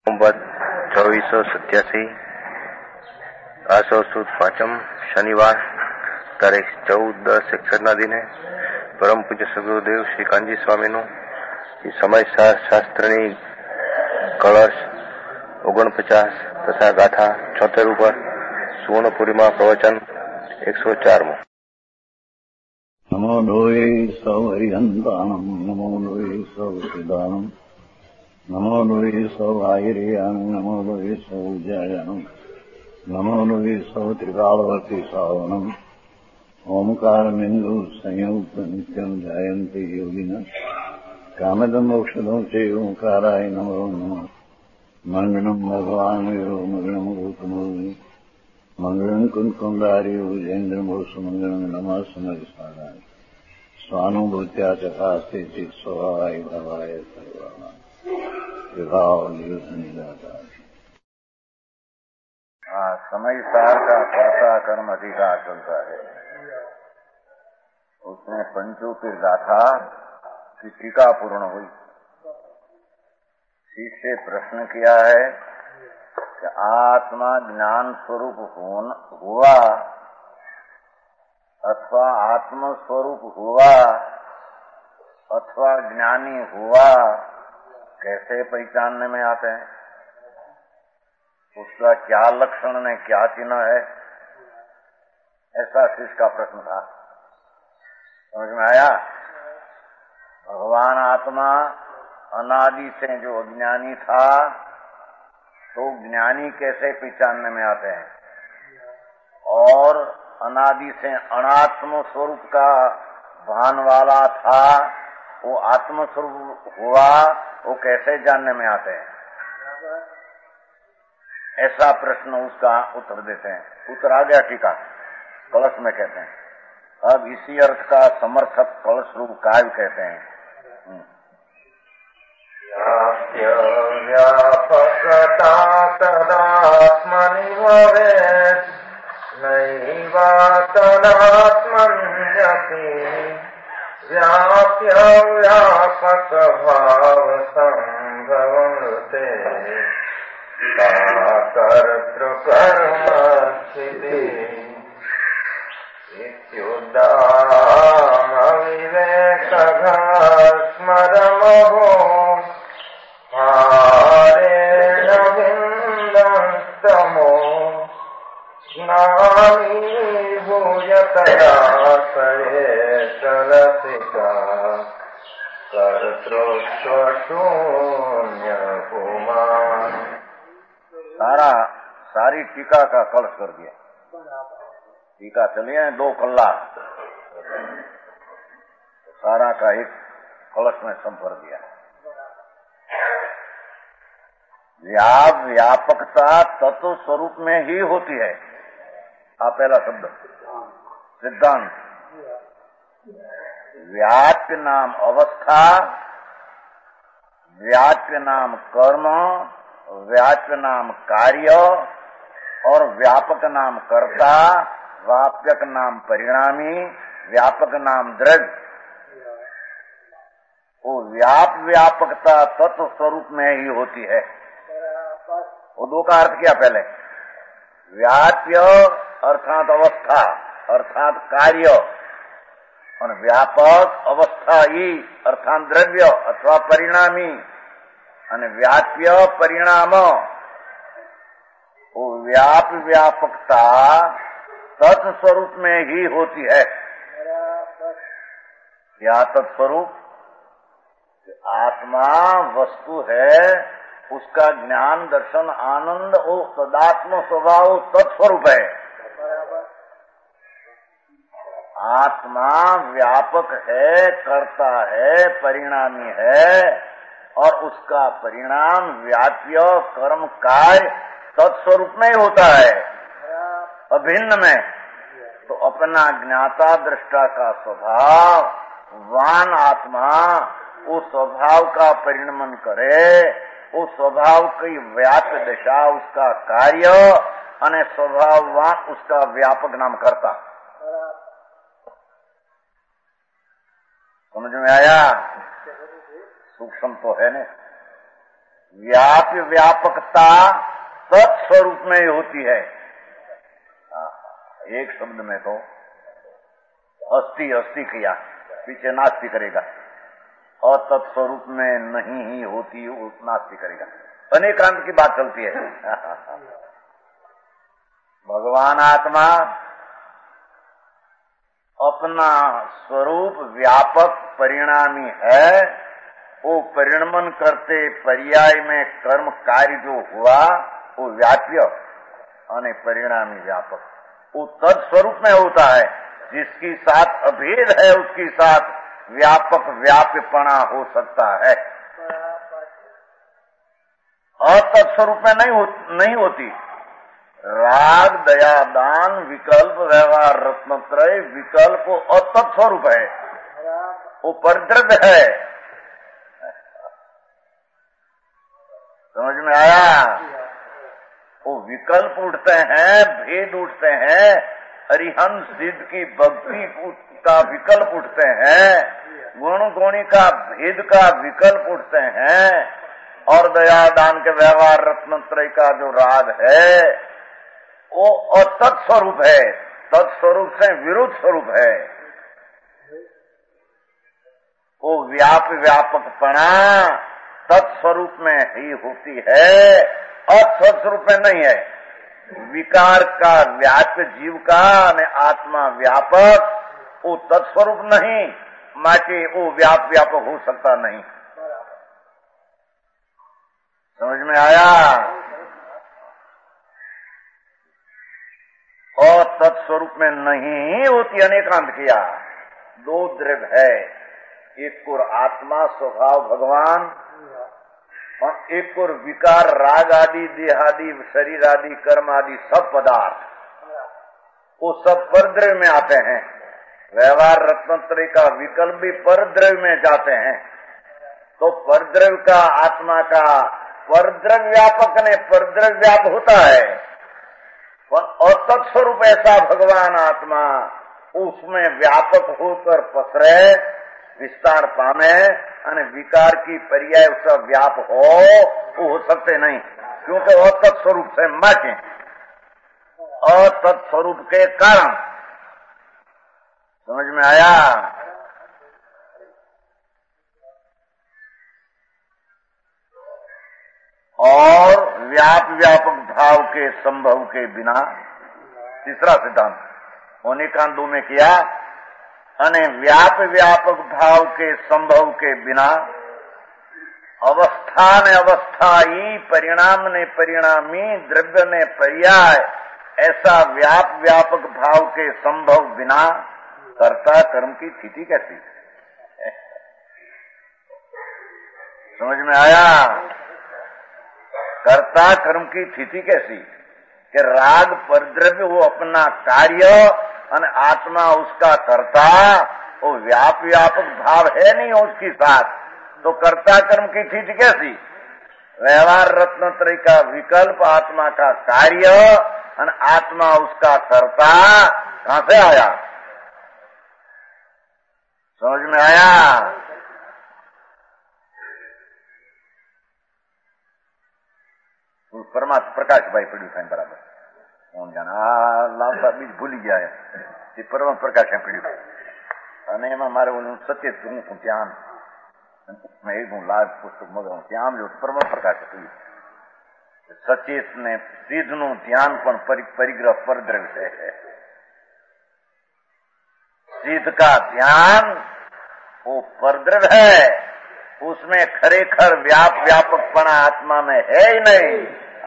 2487 આસો સુદ પાંચમ શનિવાર તારીખ 14/10/61 દિને પરમ પૂજ્ય સદગુરુદેવ શ્રી કાનજી સ્વામીનું સમય શાસ્ત્રની કળશ 49 તથા ગાથા 76 ઉપર સુવર્ણપુરીમાં પ્રવચન 104. નમો લોય સૌ હરિહંતાણમ નમો લોય સૌ સિદ્ધાણમ નમો લોય સૌ આયર્યાણ નમો લોય સૌ જયાણમ નમો લોય સૌ ત્રિકાળવતી સાવણમ ઓમકારમિંદુ સંયુક્ત નિત્યમ જાયંતિ યોગિના કામદમોક્ષદો છે ઓંકારાય નમો નમઃ મંગળમ ભગવાન વિરો મંગળમ ગૌતમોની મંગળમ કુંકુંડારી ઉજેન્દ્રમોષ મંગળમ નમઃ સમયસારાય સ્વાનુભૂત્યા ચકાસ્તે ચિત સ્વભાવાય ભવાય સર્વાના विभाव निजाता। समय सार का कर्ता कर्म अधिकार चलता है। उसमें पंचोपीर गाथा की टीका पूर्ण हुई। शिष्य से प्रश्न किया है कि आत्मा ज्ञान स्वरूप हुआ अथवा आत्म स्वरूप हुआ अथवा ज्ञानी हुआ कैसे पहचानने में आते हैं, उसका क्या लक्षण ने क्या चिन्ह है, ऐसा शिष्य का प्रश्न था। समझ में आया? भगवान आत्मा अनादि से जो अज्ञानी था तो ज्ञानी कैसे पहचानने में आते हैं, और अनादि से अनात्म स्वरूप का भान वाला था वो आत्म स्वरूप हुआ वो कैसे जानने में आते हैं, ऐसा प्रश्न उसका उत्तर देते हैं। उत्तर आ गया टीका कलश में कहते हैं। अब इसी अर्थ का समर्थक कलश रूप काव्य कहते हैं। व्यापकता तदात्मनि भवेत् नैवा तदात्मन्यपि व्याप्य व्यापक भाव संभवते कर्तृकर्म स्थिति इत्युदाम विवेकः स्मरमहो हारेण विन्दस्तमो ज्ञानी भूयतया सरेशलसिका कर्तृत्वशून्य कुमार। सारी टीका का कलश कर दिया। टीका चलिए 2 कलाक, सारा का एक कलश में सम भर दिया। व्यापकता तत्व स्वरूप में ही होती है। पहला शब्द सिद्धांत। व्याप्य नाम अवस्था, व्याप्य नाम कर्म, व्याप्य नाम कार्य और व्यापक नाम कर्ता, व्यापक नाम परिणामी, व्यापक नाम द्रव्य। वो व्यापकता तत्व स्वरूप में ही होती है। वो 2 का अर्थ किया पहले। व्याप्य अर्थात अवस्था अर्थात कार्य, और व्यापक अवस्था ही अर्थात द्रव्य अथवा परिणामी, અને વ્યાપ્ય પરિણામ। वो व्यापकता तत्स्वरूप में ही होती है। क्या तत्स्वरूप? आत्मा वस्तु है, उसका ज्ञान दर्शन आनंद वो सदात्म स्वभाव तत्स्वरूप है। आत्मा व्यापक है, कर्ता है, परिणामी है, और उसका परिणाम व्याप्य कर्म कार्य तत्स्वरूप में ही होता है, अभिन्न में। तो अपना ज्ञाता दृष्टा का स्वभाव वान आत्मा उस स्वभाव का परिणमन करे, उस स्वभाव की व्याप्य दशा उसका कार्य, અને स्वभाववान उसका व्यापक नाम करता। समझ में आया? सूक्ष्म तो है ने। व्याप्य व्यापकता तत्स्वरूप में ही होती है। एक शब्द में तो अस्ति अस्ति किया, पीछे नास्ति करेगा, और तत्स्वरूप में नहीं ही होती वो नास्ति करेगा। अनेकांत की बात चलती है। भगवान आत्मा अपना स्वरूप व्यापक परिणामी है। वो परिणमन करते पर्याय में कर्म कार्य जो हुआ वो व्याप्य और परिणामी व्यापक, वो तत्स्वरूप में होता है। जिसकी साथ अभेद है उसकी साथ व्यापक व्याप्यपना हो सकता है, और तत्स्वरूप में नहीं होती। राग दया दान विकल्प व्यवहार रत्नत्रय विकल्प वो अतत्स्वरूप है, वो परिद्रव्य है। समझ में आया? वो विकल्प उठते हैं, भेद उठते हैं, अरिहंत सिद्ध की भक्ति का विकल्प उठते हैं, गुण गुणी का भेद का विकल्प उठते हैं, और दया दान के व्यवहार रत्नत्रय का जो राग है वो अतत्स्वरूप है, तत्स्वरूप से विरुद्ध स्वरूप है। वो व्यापकपना तत्स्वरूप में ही होती है और तत्स्वरूप में नहीं है। विकार का व्याप्य जीव का आत्मा व्यापक, वो तत्स्वरूप नहीं, माके वो व्यापक हो सकता नहीं। समझ में आया? और तत्स्वरूप में नहीं होती। अनेकांत किया, दो द्रव्य है, एक और आत्मा स्वभाव भगवान, और एक और विकार राग आदि देहादि शरीर आदि कर्म आदि सब पदार्थ, वो सब परद्रव्य में आते हैं। व्यवहार रत्नत्रय का विकल्प भी परद्रव्य में जाते हैं। तो परद्रव्य का आत्मा का परद्रव्य व्यापक ने परद्रव्य व्याप होता है, और तत्स्वरूप ऐसा भगवान आत्मा उसमें व्यापक होकर पसरे, विस्तार पामे, और विकार की पर्याय उसका व्याप हो सकते नहीं, क्योंकि वह तत्स्वरूप से माचे, और तत्स्वरूप के कारण। समझ में आया? और व्यापक भाव के संभव के बिना, तीसरा सिद्धांत अनेकांतों में किया, व्यापक भाव के संभव के बिना अवस्था ने अवस्थाई, परिणाम ने परिणामी, द्रव्य ने पर्याय, ऐसा व्यापक भाव के संभव बिना कर्ता कर्म की स्थिति कैसी? समझ में आया? कर्ता कर्म की स्थिति कैसी? कि राग परद्रव्य वो अपना कार्य और आत्मा उसका कर्ता, वो व्यापक भाव है नहीं उसके साथ, तो कर्ता कर्म की स्थिति कैसी? व्यवहार रत्नत्रय का विकल्प आत्मा का कार्य और आत्मा उसका कर्ता, कहां से आया? समझ में आया? परमात्मा प्रकाश भाई पढ़ी था बराबर, कौन जाना लाभ बीज भूल गया है, परम प्रकाश है पढ़ी અને એમાં મારે ઓલું સચેત હું ધ્યાન मैं एक लाभ पुस्तक मगाऊं ત્યાં जो परम प्रकाश હતું सचेत ने सिद्ध નું ધ્યાન પણ પરિગ્રહ પરદ્રવ્ય है। सिद्ध का ध्यान वो परद्रव्य है, उसमें खरेखर व्यापकपना आत्मा में है ही नहीं।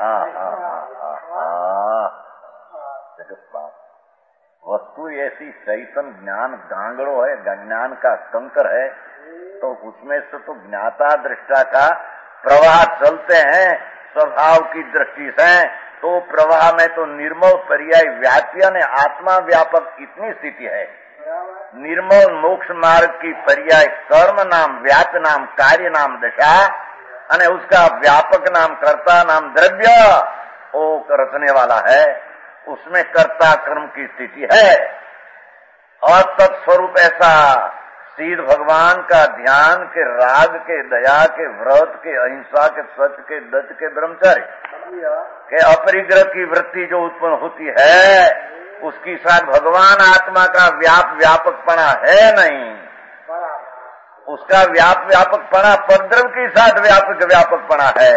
वस्तु ऐसी चैतन ज्ञान गांगड़ो है, ज्ञान का कंकर है, तो उसमें से तो ज्ञाता दृष्टा का प्रवाह चलते हैं स्वभाव की दृष्टि से, तो प्रवाह में तो निर्मल पर्याय व्याप्य ने आत्मा व्यापक इतनी स्थिति है। निर्मल मोक्ष मार्ग की पर्याय कर्म नाम व्याप्य नाम कार्य नाम दशा, अने उसका व्यापक नाम कर्ता नाम द्रव्य वो रचने वाला है, उसमें कर्ता कर्म की स्थिति है। और तत्स्वरूप ऐसा सीध भगवान का ध्यान के, राग के, दया के, व्रत के, अहिंसा के, सत्य के, दत्त के, ब्रह्मचर्य के, अपरिग्रह की वृत्ति जो उत्पन्न होती है उसकी साथ भगवान आत्मा का व्यापकपना है नहीं। उसका व्यापकपना परद्रव्य के साथ व्यापकपना है।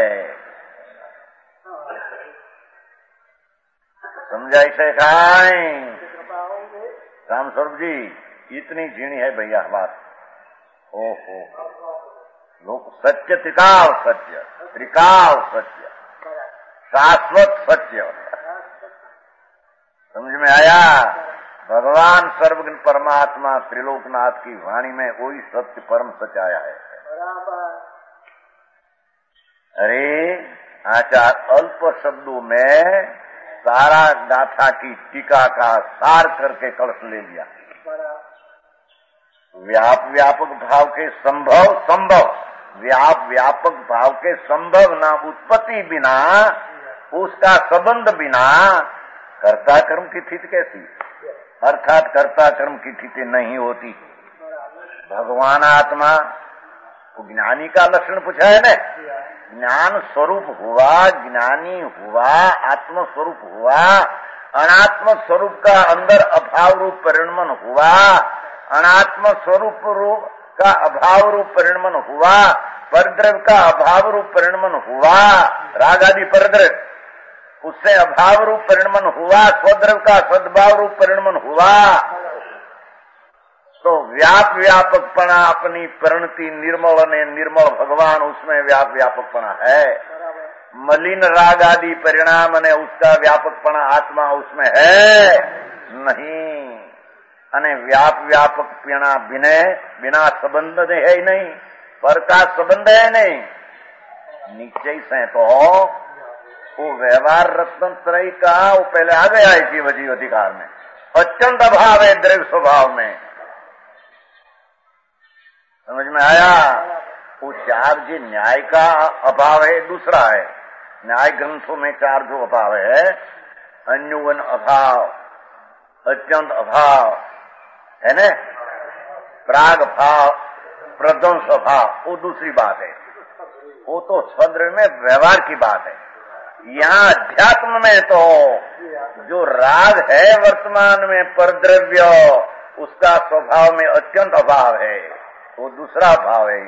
समझा इसे खाएं राम स्वरूप जी, इतनी झीणी है भैया बात। ओहो, लोग सत्य त्रिकाल सत्य, त्रिकाल सत्य, शाश्वत सत्य समझ में आया। भगवान सर्वज्ञ परमात्मा त्रिलोकनाथ की वाणी में वही सत्य परम सत्य आया है। अरे आचार अल्प शब्दों में सारा गाथा की टीका का सार करके कलश ले लिया। व्यापक भाव के संभव व्यापक भाव के संभव ना उत्पत्ति बिना, उसका संबंध बिना कर्ता कर्म की स्थिति कैसी, अर्थात कर्ता कर्म की स्थिति नहीं होती। भगवान आत्मा को ज्ञानी का लक्षण पूछा है न, ज्ञान स्वरूप हुआ, ज्ञानी हुआ, आत्म स्वरूप हुआ, अनात्म स्वरूप का अंदर अभाव रूप परिणमन हुआ, अनात्म स्वरूप का अभाव रूप परिणमन हुआ, परद्रव्य का अभाव रूप परिणमन हुआ, राग आदि परद्रव्य, उससे अभाव रूप परिणमन हुआ, स्वद्रव्य का सद्भाव रूप परिणमन हुआ। तो व्यापकपना अपनी परिणति निर्मल ने निर्मल भगवान उसमें व्यापकपना है। मलिन राग आदि परिणाम ने उसका व्यापकपना आत्मा उसमें है नहीं। अने व्यापकपना बिना संबंध है ही नहीं, पर का संबंध है नहीं। नीचे से तो वो व्यवहार रत्न त्रय का वो पहले आ गया है जीव जीव अधिकार में, अत्यंत अभाव है द्रव्य स्वभाव में। समझ में आया। वो चार जी न्याय का अभाव है, दूसरा है न्याय ग्रंथों में चार जो अभाव है, अन्युवन अभाव, अत्यंत अभाव है न, प्राग भाव, प्रध्वंस भाव, वो दूसरी बात है। वो तो सद्र में व्यवहार की बात है। यहाँ अध्यात्म में तो जो राग है वर्तमान में परद्रव्य, उसका स्वभाव में अत्यंत अभाव है, वो दूसरा भाव है।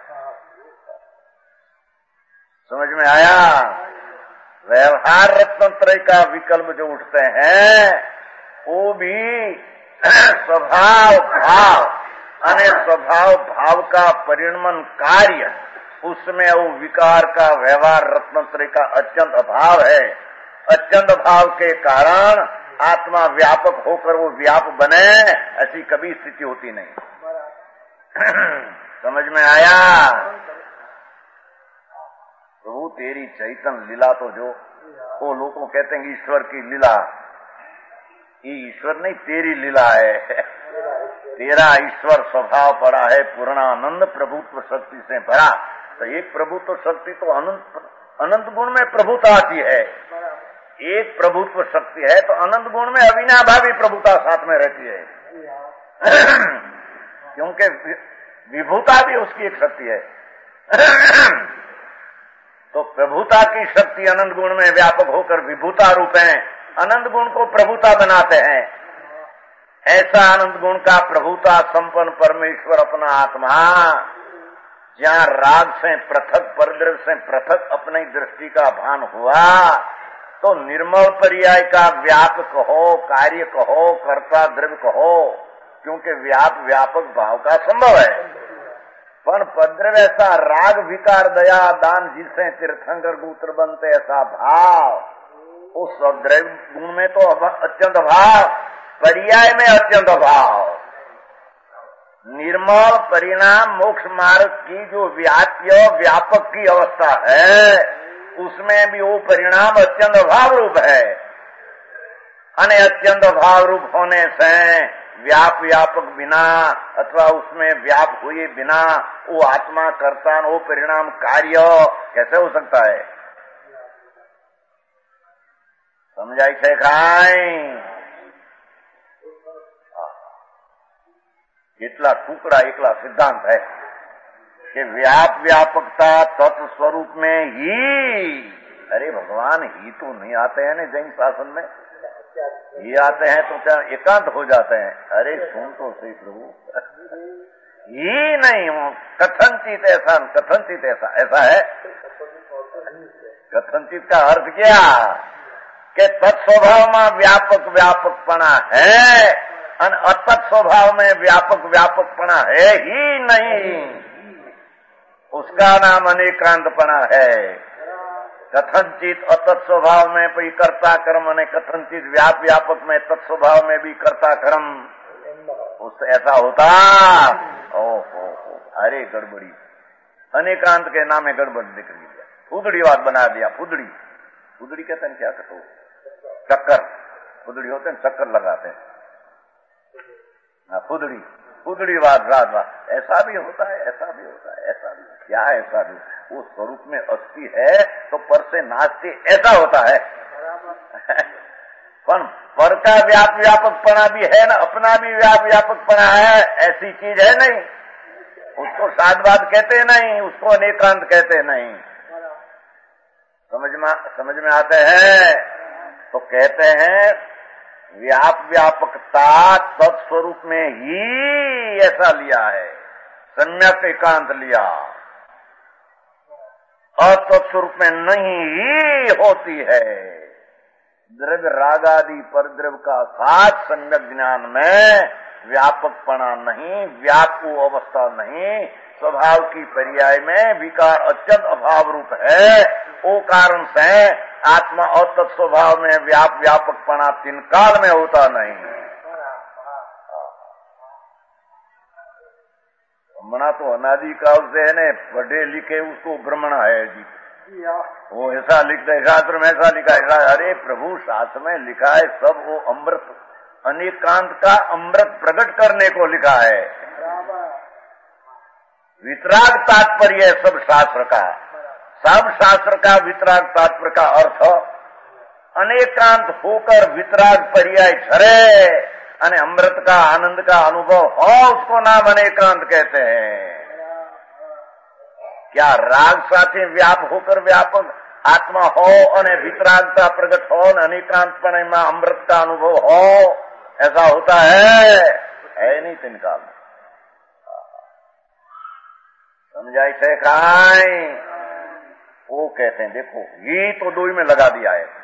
समझ में आया। व्यवहार रत्न त्रय का विकल्प जो उठते हैं वो भी स्वभाव भाव, अने स्वभाव भाव का परिणमन कार्य, उसमें वो विकार का व्यवहार रत्न त्रय का अत्यंत अभाव है। अत्यंत भाव के कारण आत्मा व्यापक होकर वो व्याप बने, ऐसी कभी स्थिति होती नहीं। समझ में आया। प्रभु तेरी चैतन्य लीला तो जो वो लोगों कहते हैं ईश्वर की लीला, ये ईश्वर नहीं तेरी लीला है। तेरा ईश्वर स्वभाव पड़ा है पूर्णानंद प्रभुत्व शक्ति से भरा। तो एक प्रभुत्व शक्ति तो अनंत गुण में प्रभुता आती है। एक प्रभुत्व शक्ति है तो अनंत गुण में अविनाभावी प्रभुता साथ में रहती है। क्योंकि विभूता भी उसकी एक शक्ति है। तो प्रभुता की शक्ति अनंत गुण में व्यापक होकर विभूता रूप है, अनंत गुण को प्रभुता बनाते हैं। ऐसा अनंत गुण का प्रभुता संपन्न परमेश्वर अपना आत्मा, जहाँ राग से पृथक, परद्रव्य से पृथक अपनी दृष्टि का भान हुआ, तो निर्मल पर्याय का व्यापक हो, कार्य कहो, कर्ता द्रव्य कहो, क्योंकि व्यापक भाव का संभव है। पर पद्रव्य ऐसा राग विकार दया दान जिससे तीर्थंकर गोत्र बनते ऐसा भाव, उस द्रव्य गुण में तो अत्यंत भाव, पर्याय में अत्यंत भाव। निर्मल परिणाम मोक्ष मार्ग की जो व्यापक की अवस्था है, उसमें भी वो परिणाम अत्यंत भाव रूप है। अने अत्यंत भाव रूप होने से व्यापक बिना अथवा उसमें व्याप हुए बिना वो आत्मा कर्ता, वो परिणाम कार्य कैसे हो सकता है। समझाई छे खाई। એટલા ટુકડા એકલા सिद्धांत है कि व्याप व्यापकता तत्व स्वरूप में ही। अरे भगवान ही तो नहीं आते हैं ना जैन शासन में, ये आते हैं तो क्या एकांत हो जाते हैं। अरे सुन तो सही प्रभु, ही नहीं हो कथनचित ऐसा, कथनचित ऐसा ऐसा है। कथनचित का अर्थ क्या कि तत्स्वभाव में व्यापक व्यापकपना है और अतत् स्वभाव में व्यापक व्यापकपना है ही नहीं, उसका नाम अनेकांतपना है। कथनचित अतत् स्वभाव में भी कर्ता कर्म ने कथनचित व्याप व्यापक में तत्स्वभाव में भी कर्ता कर्म, उस ऐसा होता। ओहो अरे गड़बड़ी, अनेकांत के नाम में गड़बड़ निकल गया, फुदड़ी बात बना दिया। फुदड़ी, फुदड़ी कहते हैं क्या कहते हो, चक्कर, फुदड़ी होते हैं चक्कर लगाते हैं, फुदड़ी, फुदड़ी बात रात बात, ऐसा भी होता है, ऐसा भी होता है, ऐसा भी क्या, ऐसा भी वो स्वरूप में अस्थि है तो पर से नाचते ऐसा होता है। पर का व्याप व्यापकपना भी है ना, अपना भी व्याप व्यापकपना है, ऐसी चीज है नहीं। उसको साधवाद कहते नहीं, उसको अनेकांत कहते नहीं। समझ में आते हैं तो कहते हैं व्याप व्यापकता तत्स्वरूप में ही ऐसा लिया है, सम्यक एकांत लिया, और तत्स्वरूप में नहीं ही होती है। द्रव्य राग आदि पर द्रव्य का साथ सम्यक ज्ञान में व्यापकपना नहीं, व्यापक अवस्था नहीं, स्वभाव की पर्याय में विकार अत्यंत अभाव रूप है। वो कारण से आत्मा और तत्स्वभाव में व्याप व्यापकपना तीन काल में होता नहीं। ब्रह्मणा तो अनादि काल से है न, पढ़े लिखे उसको ब्रह्मणा है जी, वो ऐसा लिखता है शास्त्र में, ऐसा लिखा है। अरे प्रभु शास्त्र में लिखा है सब, वो अमृत अनेकांत का अमृत प्रकट करने को लिखा है। वितराग तात्पर्य है सब शास्त्र का, सब शास्त्र का वितराग तात्पर्य का अर्थ अनेकांत होकर वितराग पर्याय झरे अने अमृत का आनंद का अनुभव हो, उसको नाम अनेकांत कहते हैं। क्या राग साथे व्याप होकर व्यापक आत्मा हो अने वितरागता प्रकट हो ने अनेकांतपणे में अमृत का अनुभव हो, ऐसा होता है नहीं तीन काल में। समझाई से खाई वो कहते हैं, देखो ये तो दो ही में लगा दिया है।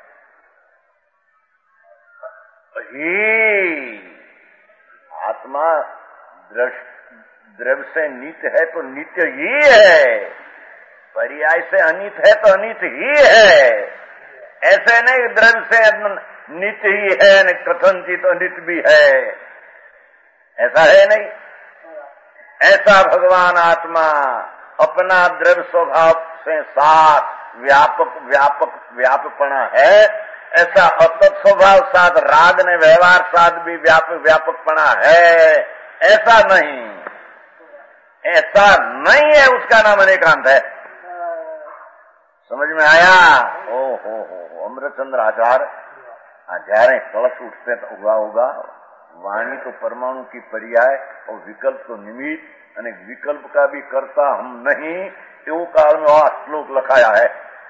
ही आत्मा द्रव्य से नित्य है तो नित्य ही है, पर्याय से अनित है तो अनित ही है। ऐसे नहीं द्रव्य से नित्य ही है न कथनचित अनित भी है, ऐसा है नहीं। ऐसा भगवान आत्मा अपना द्रव्य स्वभाव से साथ व्यापकपना है, ऐसा अतत् स्वभाव साथ राग ने व्यवहार साथ भी व्यापकपना है, ऐसा नहीं, ऐसा नहीं है, उसका नाम अनेकांत है। समझ में आया? हो अमृतचंद्र आचार्य कलश उठते तो हुआ होगा, वाणी तो परमाणु की पर्याय और विकल्प तो निमित्त, અને विकल्प का भी करता हम नहीं, एवं काल में वहां श्लोक लखाया है।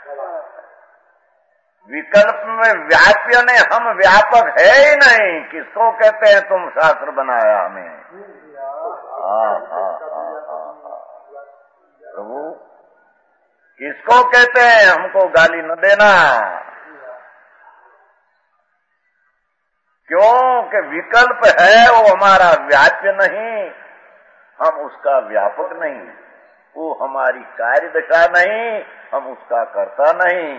विकल्प में व्याप्य ने हम व्यापक है ही नहीं, किसको कहते हैं तुम शास्त्र बनाया हमें? प्रभु किसको कहते हैं? हमको गाली न देना, क्योंकि विकल्प है वो हमारा व्याप्य नहीं, हम उसका व्यापक नहीं, वो हमारी कार्य दशा नहीं, हम उसका कर्ता नहीं।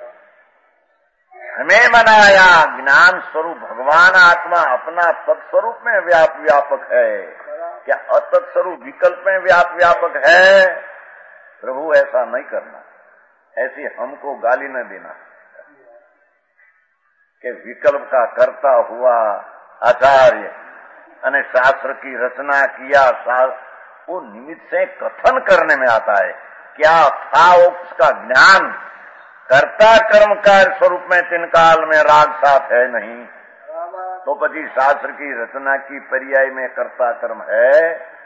हमें बनाया ज्ञान स्वरूप भगवान आत्मा अपना तत्स्वरूप में व्यापक है, क्या अतत् स्वरूप विकल्प में व्यापक है? प्रभु ऐसा नहीं करना, ऐसी हमको गाली न देना कि विकल्प का कर्ता हुआ आचार्य अने शास्त्र की रचना किया, वो निमित्त से कथन करने में आता है। क्या था उसका ज्ञान? कर्ता कर्मकार स्वरूप में तीन काल में राग साथ है नहीं, तो पति शास्त्र की रचना की पर्याय में कर्ता कर्म है।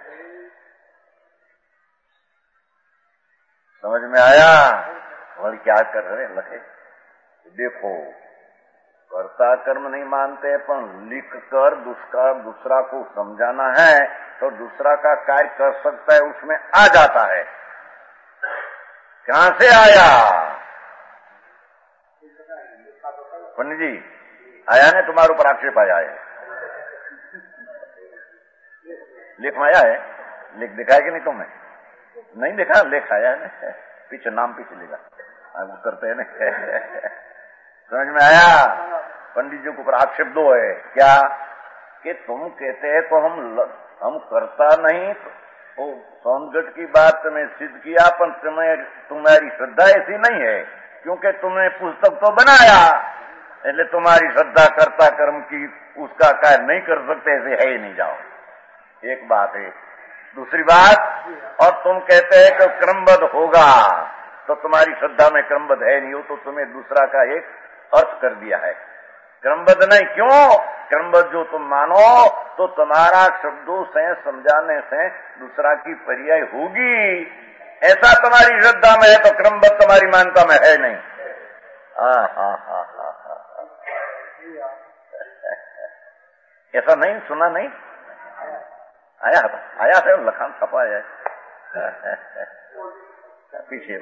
समझ में आया? और क्या कर रहे लखे? देखो, कर्ता कर्म नहीं मानते, पर लिख कर दूसरा को समझाना है तो दूसरा का कार्य कर सकता है, उसमें आ जाता है। कहां से आया? पंडित जी आया ने तुम्हारे ऊपर आक्षेप आया है। लेख में आया है? लेख दिखाया कि नहीं तुमने? नहीं देखा? लेख आया है ना, पीछे नाम पीछे लिखा, वो करते हैं ना। समझ में आया? पंडित जी के ऊपर आक्षेप दो है। क्या कि तुम कहते हैं तो हम करता नहीं, तो सोनगढ़ की बात में सिद्ध किया, पर तुम्हारी श्रद्धा ऐसी नहीं है, क्योंकि तुमने पुस्तक तो बनाया, इसलिए तुम्हारी श्रद्धा कर्ता कर्म की उसका कार्य नहीं कर सकते, ऐसे है ही नहीं। जाओ, एक बात है। दूसरी बात, और तुम कहते हैं कि क्रमबद्ध होगा, तो तुम्हारी श्रद्धा में क्रमबद्ध है नहीं, हो तो तुम्हें दूसरा का एक अर्थ कर दिया है। क्रमबद्ध नहीं, क्यों? क्रमबद्ध जो तुम मानो तो तुम्हारा शब्दों से समझाने से दूसरा की पर्याय होगी, ऐसा तुम्हारी श्रद्धा में है, तो क्रमबद्ध तुम्हारी मान्यता में है नहीं। ऐसा नहीं सुना? नहीं आया है लखान छपा है पीछे।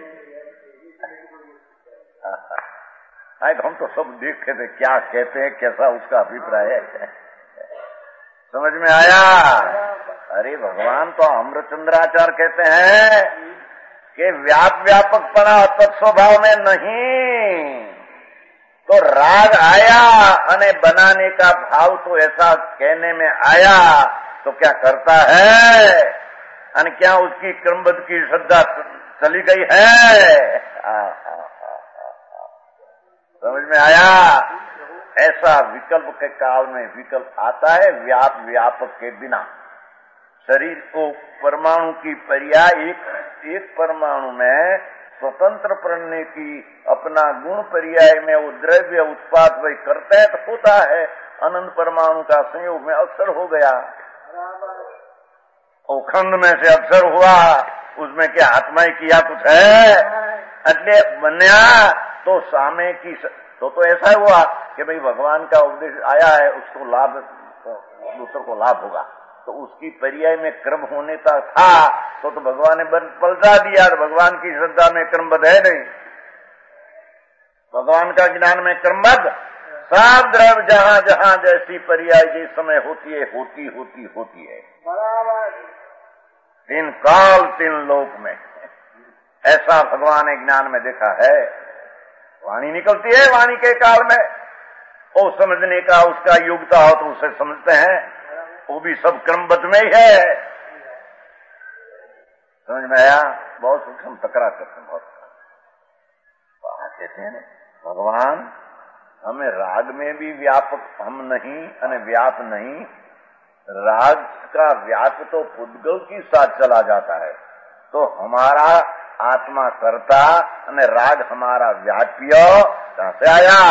तो हम तो सब देखे थे क्या कहते हैं, कैसा उसका अभिप्राय है। समझ में आया? अरे भगवान तो अमृतचंद्राचार्य कहते हैं कि व्यापकपना तत्स्वभाव में नहीं, तो राग आया अने बनाने का भाव तो ऐसा कहने में आया, तो क्या करता है अने क्या उसकी क्रमबद्ध की श्रद्धा चली गई है? समझ में आया? ऐसा विकल्प के काल में विकल्प आता है, व्यापक के बिना। शरीर को परमाणु की पर्याय एक परमाणु में स्वतंत्र पढ़ने की अपना गुण पर्याय में वो द्रव्य उत्पाद वही करते हैं तो होता है। अनंत परमाणु का संयोग में अक्षर हो गया, और खंड में से अक्षर हुआ, उसमें क्या आत्मा ही किया कुछ है? એટલે बन्या तो सामे की तो ऐसा हुआ कि भाई भगवान का उपदेश आया है, उसको लाभ दूसरों को लाभ होगा, तो उसकी पर्याय में क्रम होने का था, तो भगवान ने पलटा दिया। तो भगवान की श्रद्धा में क्रमबद्ध है नहीं, भगवान का ज्ञान में क्रमबद्ध। सब द्रव्य जहां जहां जैसी पर्याय जिस समय होती है होती है। तीन काल तीन लोक में ऐसा भगवान ने ज्ञान में देखा है। वाणी निकलती है, वाणी के काल में वो समझने का उसका योग्यता हो तो उसे समझते हैं, वो भी सब क्रमबद्ध में ही है। समझ में आया? बहुत सूक्ष्म तकरार करते हैं, बहुत कहते हैं भगवान हमें राग में भी व्यापक हम नहीं अने व्याप नहीं, राग का व्याप तो पुद्गल की साथ चला जाता है, तो हमारा आत्मा करता अने राग हमारा व्याप्य कहां से आया?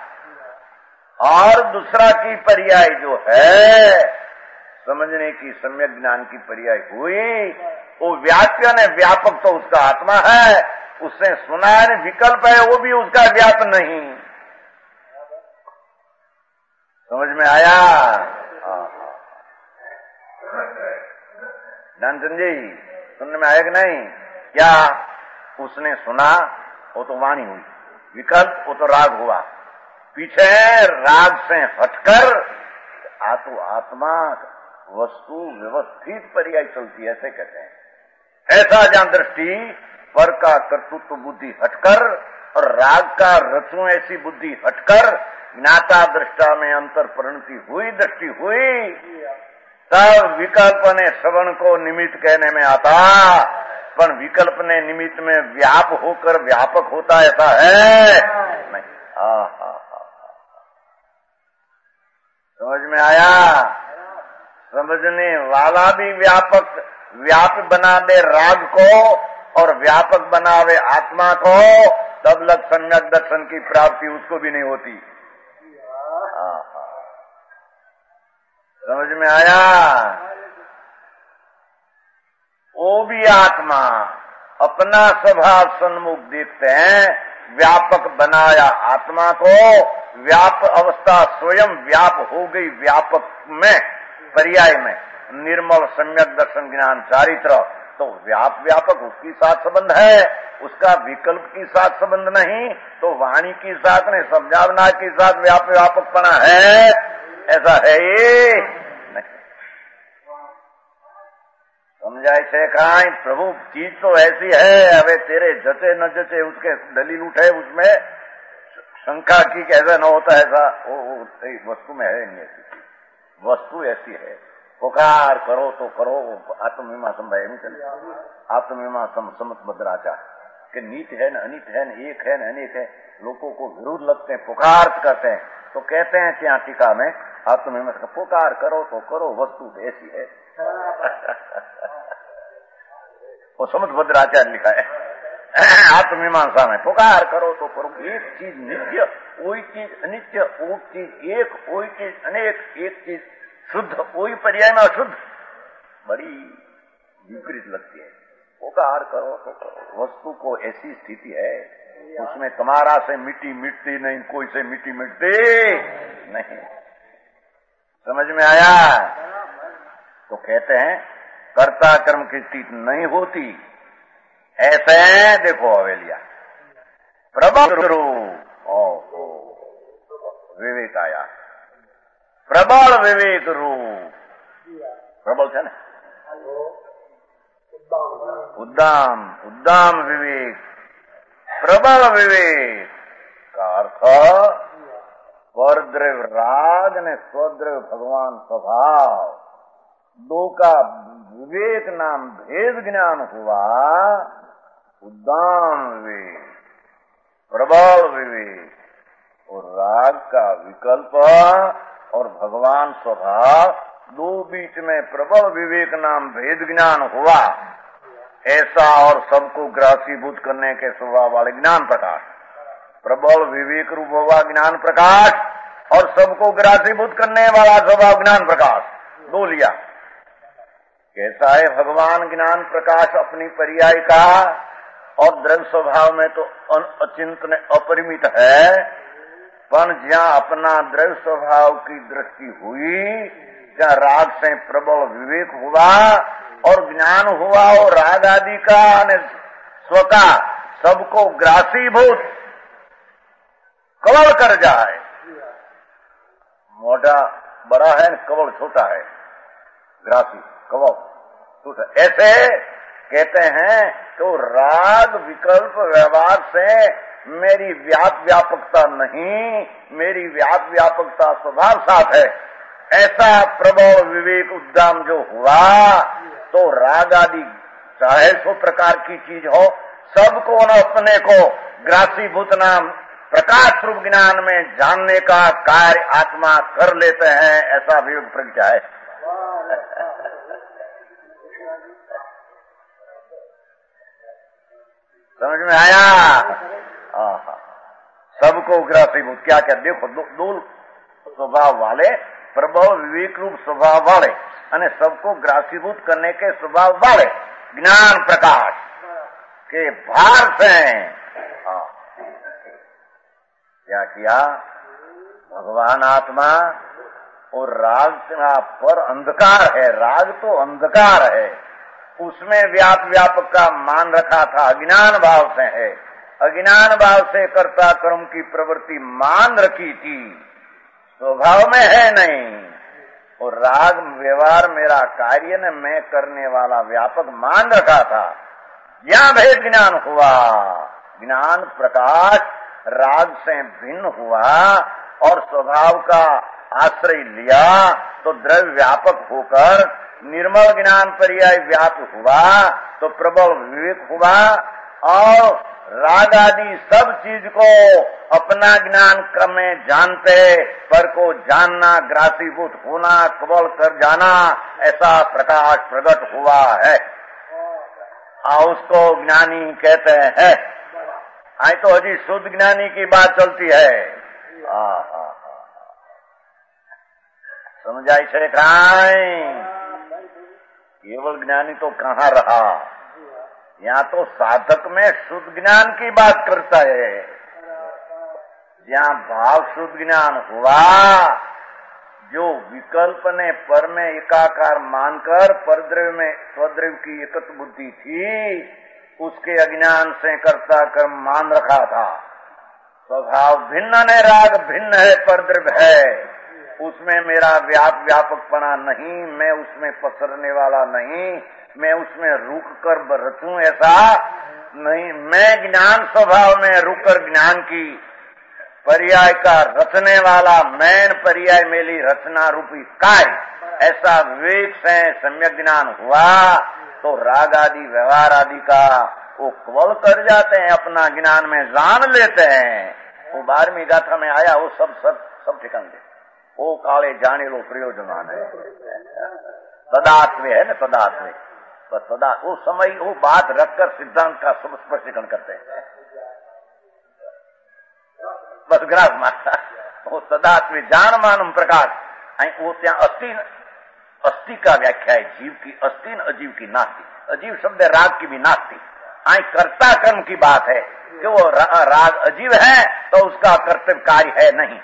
और दूसरा की पर्याय जो है समझने की सम्यक ज्ञान की पर्याय हुई, वो व्याप्य ने व्यापक तो उसका आत्मा है, उसने सुना है विकल्प है, वो भी उसका व्याप नहीं। समझ में आया? ध्यानचंद जी सुनने में आया कि नहीं? क्या उसने सुना, वो तो वाणी हुई, विकल्प वो तो राग हुआ, पीछे राग से हटकर आत्मा वस्तु व्यवस्थित पर्याय चलती है, ऐसे कहते हैं। ऐसा जहां दृष्टि पर का कर्तृत्व बुद्धि हटकर और राग का रचू ऐसी बुद्धि हटकर ज्ञाता दृष्टा में अंतर परिणति हुई, दृष्टि हुई, तब विकल्प ने श्रवण को निमित्त कहने में आता, पर विकल्प ने निमित्त में व्याप होकर व्यापक होता ऐसा है नहीं। समझ में आया? समझने वाला भी व्याप बना दे राग को और व्यापक बनावे आत्मा को, तब लग सम्यक दर्शन की प्राप्ति उसको भी नहीं होती। समझ में आया? वो भी आत्मा अपना स्वभाव सन्मुख देखते हैं, व्यापक बनाया आत्मा को, व्याप अवस्था स्वयं व्याप हो गई, व्यापक में पर्याय में निर्मल सम्यक दर्शन ज्ञान चारित्र, तो व्यापक उसके साथ संबंध है, उसका विकल्प के साथ संबंध नहीं, तो वाणी के साथ नहीं, समझावना के साथ व्यापकपना है, ऐसा है ये नहीं। समझाए से कहा प्रभु चीज तो ऐसी है, अबे तेरे जचे न जचे उसके दलील उठे, उसमें शंका की कैसे न होता ऐसा, वो वस्तु में है नहीं ऐसी, वस्तु ऐसी है। पुकार करो तो करो, आत्ममीमा संभय नहीं चले, आत्ममीमा समत बदराचा कि नीत है न अनित है न एक है न अनेक है, लोगों को विरोध लगते हैं, पुकार करते हैं, तो कहते हैं क्या टीका में आत्ममीमा का पुकार करो तो करो, वस्तु ऐसी है। वो समत बद्राचार्य लिखा है आत्ममीमांसा में, पुकार करो तो करो, एक चीज नित्य, वही चीज अनित्य, वो चीज एक, वही चीज अनेक, एक चीज शुद्ध, वही पर्याय में अशुद्ध, बड़ी विपरीत लगती है। पुकार करो तो करो, वस्तु को ऐसी स्थिति है, उसमें तुम्हारा से मिट्टी मिटती नहीं, कोई से मिट्टी मिटती नहीं। समझ में आया? तो कहते हैं कर्ता कर्म की स्थिति नहीं होती, ऐसे देखो अवेलिया प्रबल विवेक आया, प्रबल विवेक रूप, प्रबल है ना, उद्दाम विवेक, प्रबल विवेक का अर्थ परद्रव्य राग ने स्वद्रव्य भगवान स्वभाव, दो का विवेक नाम भेद ज्ञान हुआ, उद्दाम विवेक, प्रबल विवेक, और राग का विकल्प और भगवान स्वभाव, दो बीच में प्रबल विवेक नाम भेद ज्ञान हुआ, ऐसा और सबको ग्रासीभूत करने के स्वभाव वाले ज्ञान प्रकाश, प्रबल विवेक रूप हुआ ज्ञान प्रकाश, और सबको ग्रासीभूत करने वाला स्वभाव ज्ञान प्रकाश, दो लिया। कैसा है भगवान ज्ञान प्रकाश अपनी पर्याय का, और द्रव्य स्वभाव में तो अचिंतन अपरिमित है, पर जहाँ अपना द्रव्य स्वभाव की दृष्टि हुई, जहाँ राग से प्रबल विवेक हुआ और ज्ञान हुआ, और राग आदि का स्वका सबको ग्रासीभूत कवल कर जाए, मोटा बड़ा है कवल छोटा है, ग्रासी कवल छोटा, ऐसे कहते हैं तो राग विकल्प व्यवहार से मेरी व्यापकता नहीं, मेरी व्यापकता स्वभाव साथ है, ऐसा प्रबल विवेक उद्दाम जो हुआ, तो राग आदि चाहे सो प्रकार की चीज हो, सबको न अपने को ग्रासीभूत नाम प्रकाश रूप ज्ञान में जानने का कार्य आत्मा कर लेते हैं, ऐसा विवेक प्रज्ञा है। समझ में आया? सबको ग्रासीभूत क्या क्या देखो, दो स्वभाव वाले, प्रबल विवेक रूप स्वभाव वाले, અને सबको ग्रासीभूत करने के स्वभाव वाले ज्ञान प्रकाश के भार से क्या किया भगवान आत्मा, और राग पर अंधकार है, राग तो अंधकार है, उसमें व्यापक का मान रखा था, अज्ञान भाव से है, अज्ञान भाव से कर्ता कर्म की प्रवृत्ति मान रखी थी, स्वभाव में है नहीं, और राग व्यवहार मेरा कार्य ने मैं करने वाला व्यापक मान रखा था, यहाँ भेद ज्ञान हुआ, ज्ञान प्रकाश राग से भिन्न हुआ और स्वभाव का आश्रय लिया, तो द्रव्य व्यापक होकर निर्मल ज्ञान पर्याय व्याप्त हुआ, तो प्रबल विवेक हुआ, और राग आदि सब चीज को अपना ज्ञान क्रम में जानते, पर को जानना, ग्रासीभूत होना, कबल कर जाना, ऐसा प्रकाश प्रकट हुआ है, उसको ज्ञानी कहते हैं। आई तो अजी शुद्ध ज्ञानी की बात चलती है, समझाई छे काई? केवल ज्ञानी तो कहाँ रहा, यहाँ तो साधक में शुद्ध ज्ञान की बात करता है। जहाँ भाव शुद्ध ज्ञान हुआ, जो विकल्प ने पर में एकाकार मानकर परद्रव्य में स्वद्रव्य की एकत्र बुद्धि थी, उसके अज्ञान से कर्ता कर्म मान रखा था। स्वभाव भिन्न है, राग भिन्न है, परद्रव्य है, उसमें मेरा व्यापकपना नहीं, मैं उसमें पसरने वाला नहीं, मैं उसमें रुक कर रचूं ऐसा नहीं। मैं ज्ञान स्वभाव में रुककर ज्ञान की पर्याय का रचने वाला, मैन पर्याय मेरी रचना रूपी कार्य, ऐसा विवेक से सम्यक ज्ञान हुआ तो राग आदि व्यवहार आदि का वो कवल कर जाते हैं, अपना ज्ञान में जान लेते हैं। वो 12वीं गाथा में आया, वो सब ठिकान दे, वो काले जाने लो प्रयोजन है, तदात्वे है न, तदात्वे बस तदा वो समय वो बात रखकर सिद्धांत का सब स्पष्टीकरण करते हैं, बस ग्रास माता वो तदात्वे जान मानम प्रकाश। वो त्या अस्थि का व्याख्या है, जीव की अस्थि अजीव की नास्ति, अजीव शब्द राग की भी नास्ति। कर्ता कर्म की बात है कि वो राग अजीव है तो उसका कर्तव्य कार्य है नहीं,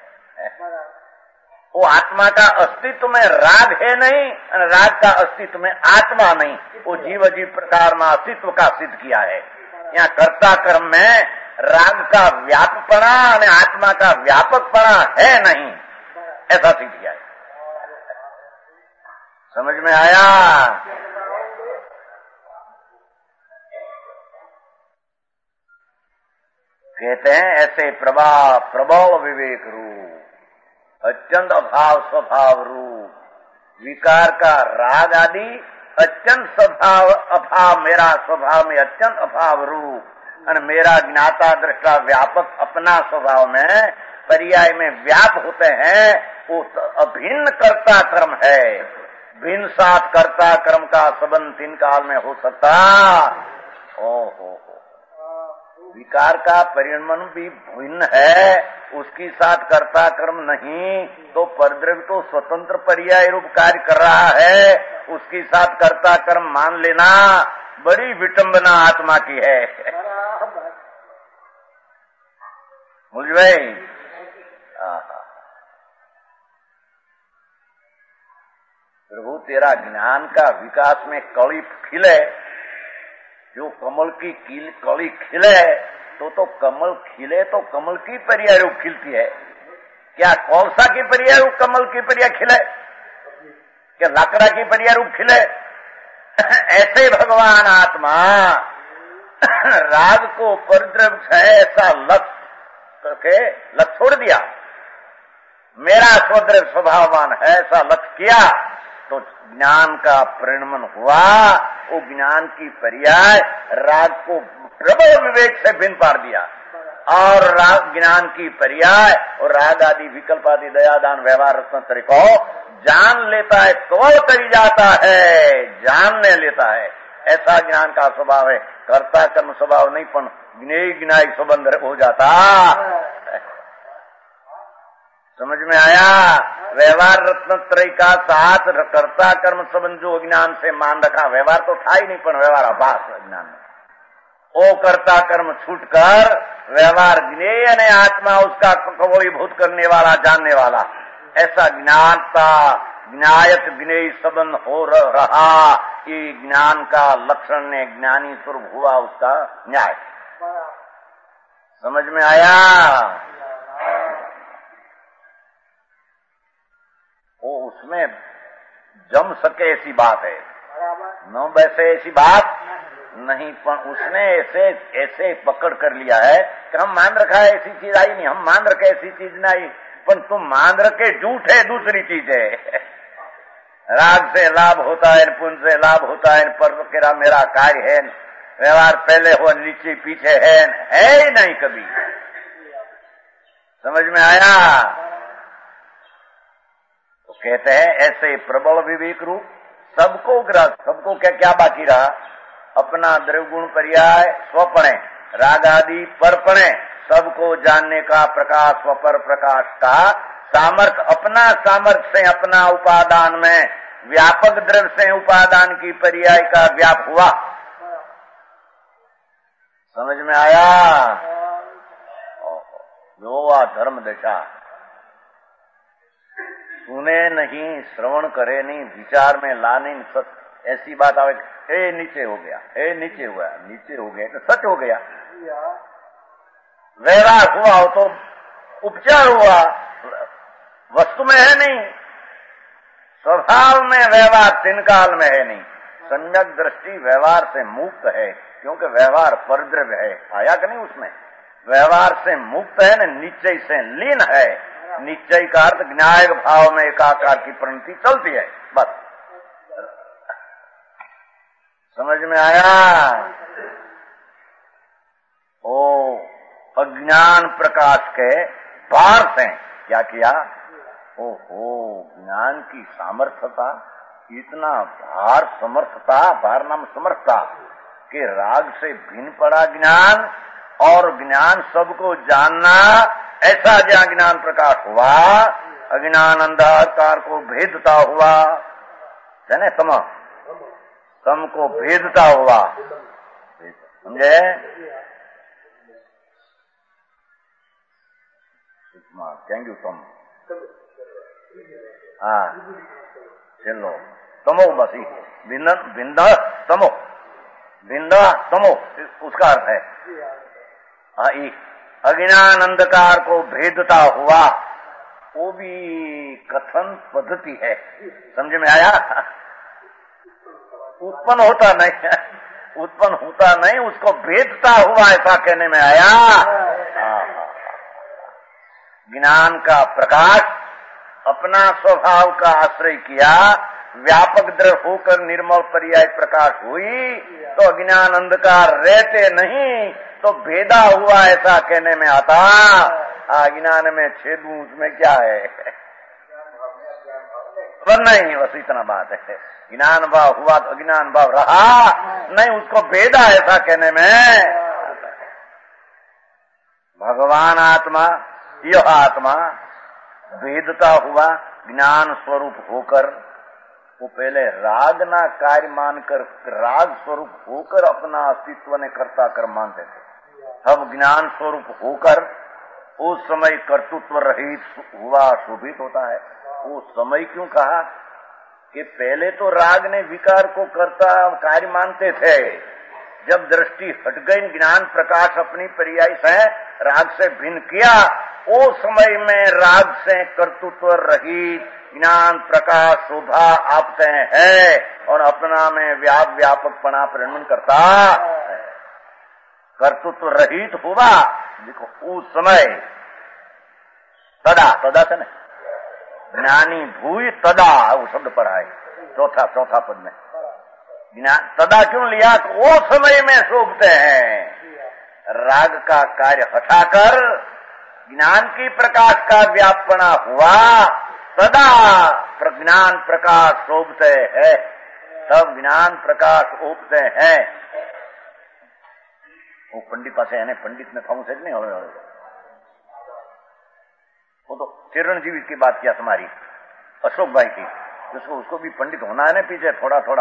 वो आत्मा का अस्तित्व में राग है नहीं, राग का अस्तित्व में आत्मा नहीं, वो जीव अजीव प्रकार में अस्तित्व का सिद्ध किया है। यहाँ कर्ता कर्म में राग का व्यापकपना और आत्मा का व्यापकपना है नहीं, ऐसा सिद्ध किया है। समझ में आया? कहते हैं ऐसे प्रबल विवेक रूप, अत्यंत अभाव स्वभाव रूप विकार का राग आदि अत्यंत स्वभाव अभाव, मेरा स्वभाव में अत्यंत अभाव रूप और मेरा ज्ञाता दृष्टा व्यापक अपना स्वभाव में पर्याय में व्याप होते हैं, वो अभिन्न कर्ता कर्म है। भिन्न साथ कर्ता कर्म का संबंध 3 काल में हो सकता। ओहो, विकार का परिणमन भी भिन्न है, उसकी साथ कर्ता कर्म नहीं, तो परद्रव्य तो स्वतंत्र पर्याय रूप कार्य कर रहा है, उसकी साथ कर्ता कर्म मान लेना बड़ी विटंबना आत्मा की है। मुझ भाई प्रभु तेरा ज्ञान का विकास में कली खिले, जो कमल की कली खिले तो कमल खिले तो कमल की पर्याय रूप खिलती है। क्या कौन सा की पर्याय रूप कमल की पर्याय खिले? क्या लाकड़ा की पर्याय रूप खिले? ऐसे भगवान आत्मा राग को परद्रव्य है ऐसा लत करके लत छोड़ दिया, मेरा स्वद्रव्य स्वभाववान है ऐसा लत किया, तो ज्ञान का परिणमन हुआ। वो ज्ञान की पर्याय राग को प्रबल विवेक से भिन्न पार दिया, और राग ज्ञान की पर्याय और राग आदि विकल्प आदि दयादान व्यवहार रत्न को जान लेता है, कवल करी जाता है, जानने लेता है। ऐसा ज्ञान का स्वभाव है, कर्ता कर्म स्वभाव नहीं, पण ज्ञेय ज्ञाय संबंध हो जाता। समझ में आया? व्यवहार रत्न त्रय का साथ कर्ता कर्म संबंध जो ज्ञान से मान रखा, व्यवहार तो था ही नहीं, पर व्यवहार आभास ज्ञान में ओ कर्ता कर्म छूटकर व्यवहार ज्ञेय ने आत्मा उसका कवलीभूत करने वाला, जानने वाला, ऐसा ज्ञानता ज्ञायत ज्ञेय संबंध हो रहा। ये ज्ञान का लक्षण ने ज्ञानी स्वरूप हुआ उसका न्याय। समझ में आया? वो उसमें जम सके ऐसी बात है, न वैसे ऐसी बात नहीं, पर उसने ऐसे पकड़ कर लिया है कि हम मान रखा है ऐसी चीज आई नहीं, हम मान रखे ऐसी चीज नहीं, पर तुम मान रखे झूठ है दूसरी चीज है। राग से लाभ होता है, पुण्य से लाभ होता है, पर मेरा कार्य है, व्यवहार पहले हो नीचे पीछे है ही नहीं कभी। समझ में आया? तो कहते हैं ऐसे प्रबल विवेक रूप सबको ग्रस्त, सबको क्या बाकी रहा? अपना द्रव्यगुण पर्याय स्वपणे, राग आदि परपणे, सबको जानने का प्रकाश स्वपर प्रकाश का सामर्थ्य अपना सामर्थ्य से अपना उपादान में व्यापक द्रव्य से उपादान की पर्याय का व्याप हुआ। समझ में आया? जो वा धर्म दशा सुने नहीं, श्रवण करे नहीं, विचार में ला नहीं, सच ऐसी बात आवे, ए नीचे हो गया, ए नीचे हुआ, नीचे हो गया तो सच हो गया। व्यवहार हुआ हो तो उपचार हुआ, वस्तु में है नहीं, स्वभाव में व्यवहार तिनकाल में है नहीं। सम्यक दृष्टि व्यवहार से मुक्त है, क्योंकि व्यवहार परद्रव्य है, आया कि नहीं उसमें, व्यवहार से मुक्त है न, निश्चय से लीन है। निश्चय का अर्थ न्यायिक भाव में एकाकार की परिणति चलती है, बस। समझ में आया? ओ अज्ञान प्रकाश के भार से क्या किया? ओहो, ज्ञान की सामर्थ्यता, इतना भार समर्थता, भार नाम समर्थता कि राग से भिन्न पड़ा ज्ञान, और ज्ञान सबको जानना, ऐसा जहाँ ज्ञान प्रकाश हुआ, अज्ञान अंधकार को भेदता हुआ, है ना, तम को भेदता हुआ, समझे? थैंक यू तुम। हाँ चलो, तमो बसी भिन्न तमो, भिन्न तमो, उसका अर्थ है हाँ, अज्ञान अंधकार को भेदता हुआ, वो भी कथन पद्धति है। समझ में आया? उत्पन्न होता नहीं, उत्पन्न होता नहीं, उसको भेदता हुआ, ऐसा कहने में आया। ज्ञान का प्रकाश अपना स्वभाव का आश्रय किया, व्यापक द्रव्य होकर निर्मल पर्याय प्रकाश हुई, तो अज्ञान अंधकार रहते नहीं, तो भेदा हुआ, ऐसा कहने में आता। अज्ञान में छेदू, उसमें क्या है? नहीं, बस इतना बात है। ज्ञान भाव हुआ तो अज्ञान भाव रहा नहीं, उसको भेदा, ऐसा कहने में। भगवान आत्मा, यह आत्मा भेदता हुआ ज्ञान स्वरूप होकर, वो पहले राग ना कार्य मानकर, राग स्वरूप होकर अपना अस्तित्व ने कर्ता कर मानते थे। अब ज्ञान स्वरूप होकर उस समय कर्तृत्व रहित हुआ, शोभित होता है। वो समय क्यों कहा कि पहले तो राग ने विकार को कर्ता कार्य मानते थे, जब दृष्टि हट गई, ज्ञान प्रकाश अपनी पर्याय से राग से भिन्न किया, उस समय में राग से कर्तृत्व रहित ज्ञान प्रकाश शोभा आपते है, और अपना में व्यापकपना प्रेरण करता, कर्तृत्व रहित हुआ। देखो उस समय तदा से न ज्ञानी भूय तदा, वो शब्द पढ़ा है चौथा पद में। तदा क्यों लिया? तो वो समय में शोभते हैं। राग का कार्य हटाकर ज्ञान की प्रकाश का व्यापना हुआ, सदा प्रज्ञान प्रकाश शोभते हैं, तब ज्ञान प्रकाश उठते हैं। वो पंडित पास है, पंडित ने थाऊ से नहीं हो, वो तो चिरंजीवी की बात किया तुम्हारी, अशोक भाई की, उसको भी पंडित होना है ना पीछे थोड़ा थोड़ा।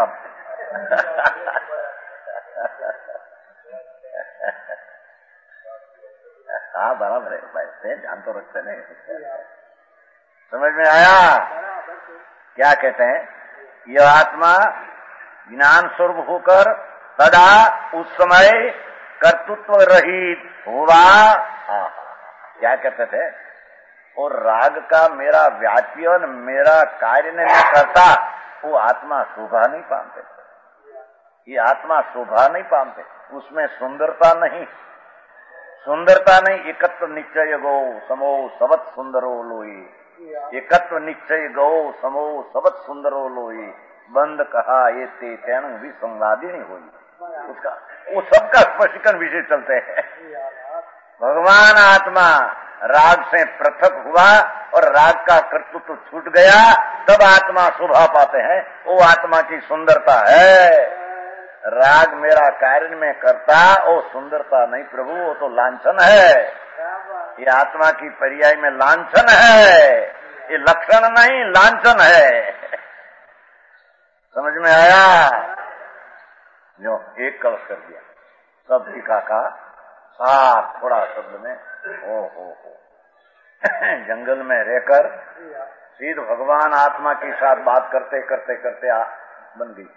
हाँ बराबर है भाई, ध्यान तो रखते नहीं। समझ में आया? क्या कहते हैं? यह आत्मा ज्ञान स्वरूप होकर सदा उस समय कर्तृत्व रहित हुआ। क्या कहते थे? और राग का मेरा व्याप्यन, मेरा कार्य ने मैं करता, वो आत्मा शोभा नहीं पाते। ये आत्मा शोभा नहीं पाते, उसमें सुंदरता नहीं, सुंदरता नहीं। एकत्व निश्चय गो समो सबत सुंदरो लोई, एकत्व निश्चय गो समो सबत सुंदरो लोई, बंद कहा ये ते तेन भी संवादी नहीं हुई। उसका वो सबका स्पष्टीकरण विषय चलते हैं। भगवान आत्मा राग से पृथक हुआ और राग का कर्तृत्व छूट गया, तब आत्मा शोभा पाते हैं। वो आत्मा की सुंदरता है। राग मेरा कार्य में करता, वो सुंदरता नहीं प्रभु, वो तो लांछन है। ये आत्मा की पर्याय में लांछन है। ये लक्षण नहीं लांछन है। समझ में आया? जो एक कलश कर दिया सब टीका का साथ थोड़ा शब्द में हो जंगल में रहकर सीध भगवान आत्मा के साथ बात करते करते करते बन गई।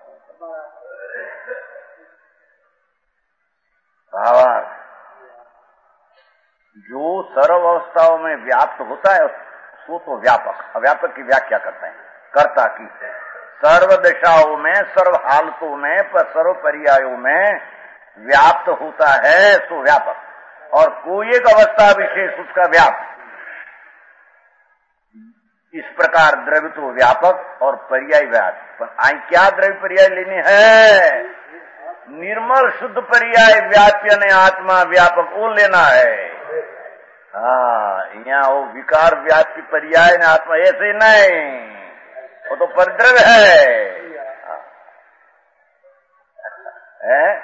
भावार्थ जो सर्व अवस्थाओं में व्याप्त होता है वो तो व्यापक, अव्यापक की व्याख्या करते हैं कर्ता की। सर्व दिशाओं में, सर्व हालतों में, सर्व पर्यायों में व्याप्त होता है सो व्यापक, और कोई एक अवस्था विशेष उसका व्याप्त। इस प्रकार द्रव्य तो व्यापक और पर्याय व्याप्त। पर क्या द्रव्य पर्याय लेनी है? निर्मल शुद्ध पर्याय व्याप्य ने आत्मा व्यापक वो लेना है। हाँ, यहाँ वो विकार व्याप्ति पर्याय ने आत्मा ऐसे नहीं, वो तो परद्रव्य है।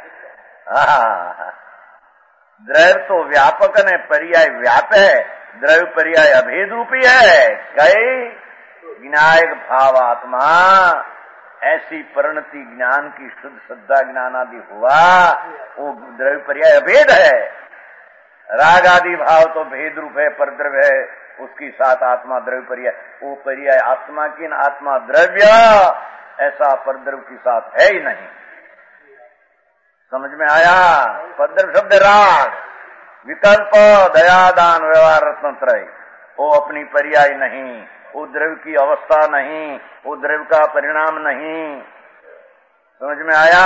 द्रव्य तो व्यापक ने पर्याय व्याप है, द्रव्य पर्याय अभेद रूपी है। कई विनायक भाव आत्मा ऐसी परिणति ज्ञान की शुद्ध श्रद्धा ज्ञान आदि हुआ, वो द्रव्य पर्याय अभेद है। राग आदि भाव तो भेद रूप है, परद्रव्य है, उसकी साथ आत्मा द्रव्य पर्याय, वो पर्याय आत्मा की न आत्मा द्रव्य ऐसा परद्रव्य की साथ है ही नहीं। समझ में आया? परद्रव्य शब्द राग, विकल्प, दयादान, व्यवहार रत्नत्रय, वो अपनी पर्याय नहीं, वो द्रव्य की अवस्था नहीं, वो द्रव्य का परिणाम नहीं। समझ में आया?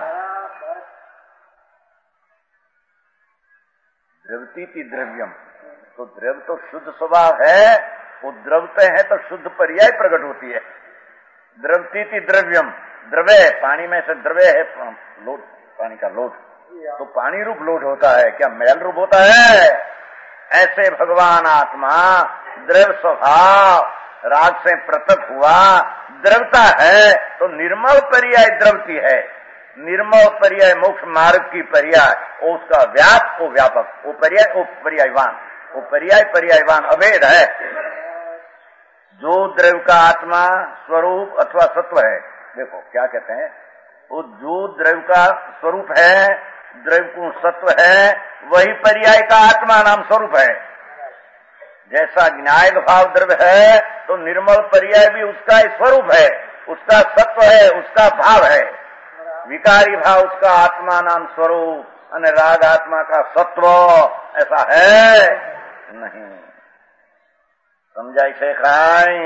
द्रवतीति द्रव्यम, तो द्रव्य तो शुद्ध स्वभाव है, वो द्रवते है तो शुद्ध पर्याय प्रकट होती है। द्रवतीति द्रव्यम, द्रव्य पानी में से द्रव्य है, लोट, पानी का लोट, तो पानी रूप लोट होता है, क्या मैल रूप होता है? ऐसे भगवान आत्मा द्रव्य स्वभाव राग से पृथक हुआ, द्रवता है तो निर्मल पर्याय द्रवती है। निर्मल पर्याय मोक्ष मार्ग की पर्याय, उसका व्याप, वो व्यापक, वो पर्याय, वो पर्यायवान, वो पर्याय पर्यायवान अभेद है। जो द्रव्य का आत्मा स्वरूप अथवा सत्व है, देखो क्या कहते हैं, वो जो द्रव्य का स्वरूप है, द्रव्य को सत्व है, वही पर्याय का आत्मा नाम स्वरूप है। जैसा ज्ञायक भाव द्रव्य है तो निर्मल पर्याय भी उसका स्वरूप है, उसका सत्व है, उसका भाव है। विकारी भाव उसका आत्मा नाम स्वरूप, और राग आत्मा का सत्व ऐसा है नहीं। समझाई से खाई?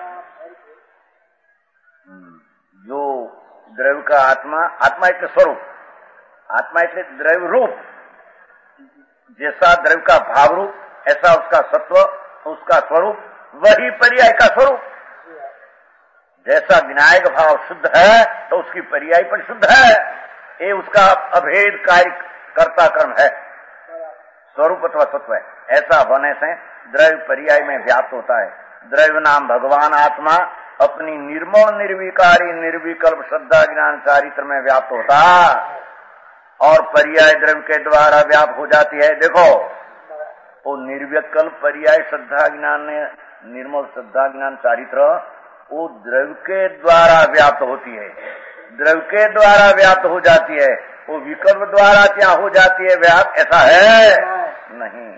जो द्रव्य का आत्मा, आत्मा एक स्वरूप, आत्मा एक द्रव्य रूप, जैसा द्रव्य का भाव रूप ऐसा उसका सत्व, उसका स्वरूप, वही पर्याय का स्वरूप। जैसा विनायक भाव शुद्ध है तो उसकी पर्याय पर शुद्ध है, ये उसका अभेद कार्य कर्ता कर्म है, स्वरूप अथवा सत्व है। ऐसा होने से द्रव्य पर्याय में व्याप्त होता है। द्रव्य नाम भगवान आत्मा अपनी निर्मल निर्विकारी निर्विकल्प श्रद्धा ज्ञान चारित्र में व्याप्त होता, और पर्याय द्रव्य के द्वारा व्याप्त हो जाती है। देखो, वो निर्विकल्प पर्याय श्रद्धा ज्ञान ने निर्मल श्रद्धा ज्ञान चारित्र वो द्रव्य के द्वारा व्याप्त होती है, द्रव्य के द्वारा व्याप्त हो जाती है। वो विकल्प द्वारा क्या हो जाती है व्याप्त, ऐसा है नहीं।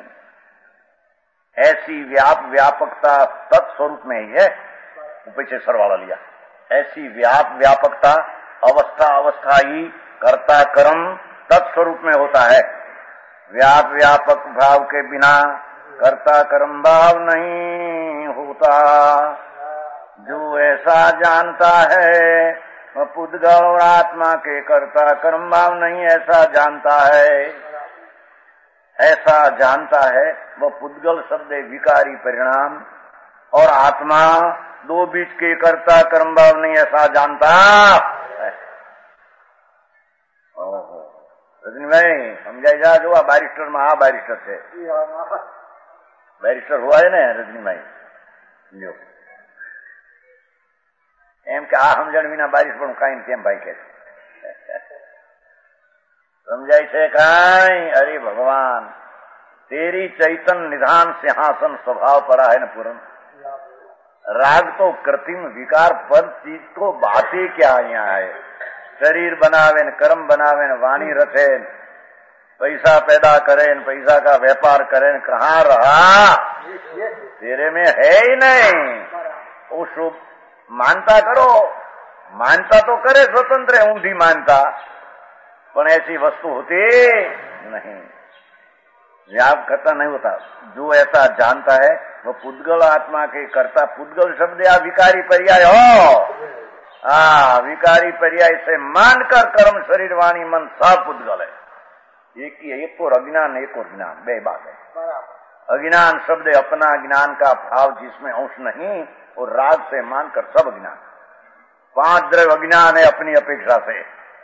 ऐसी व्यापकता तत्स्वरूप में ही है, पीछे सर वाला लिया। ऐसी व्यापकता अवस्था अवस्था ही कर्ता कर्म तत्स्वरूप में होता है। व्यापक भाव के बिना कर्ता कर्म भाव नहीं होता। जो ऐसा जानता है वह पुद्गल और आत्मा के कर्ता कर्म भाव नहीं ऐसा जानता है। ऐसा जानता है वह पुद्गल शब्द विकारी परिणाम और आत्मा दो बीच के कर्ता कर्म भाव नहीं ऐसा जानता है। रजनी भाई समझाई जा, जो आ बैरिस्टर में आ बैरिस्टर છે, बैरिस्टर हुआ है ने रजनी भाई, जो એમ કે આ સમજણ વિના બારીશ પણ કાંઈ કેમ ભાઈ કે સમજાય છે કાંઈ? અરે ભગવાન, तेरी चैतन्य निधान सिंहासन स्वभाव पड़ा है न पूर्ण। राग तो कृत्रिम विकार पद चीज तो बात ही क्या यहाँ है। शरीर बनावे न कर्म बनावे न वाणी रचे पैसा पैदा करे न पैसा का व्यापार करे न कहाँ रहा तेरे में है ही नहीं। वो शुभ मानता करो, मानता तो करे स्वतंत्र है ऊंधी मानता, पर ऐसी वस्तु होती नहीं, व्याप करता नहीं होता। जो ऐसा जानता है वो पुद्गल आत्मा के करता। पुद्गल शब्द या विकारी पर्याय हो, विकारी पर्याय से मानकर कर्म शरीर वाणी मन सब पुद्गल है। एक ही है, एक और अज्ञान एक और ज्ञान, बे बात है। अज्ञान शब्द अपना ज्ञान का भाव जिसमें अंश नहीं, और राग से मानकर सब ज्ञान। 5 द्रव्य अज्ञान है अपनी अपेक्षा से,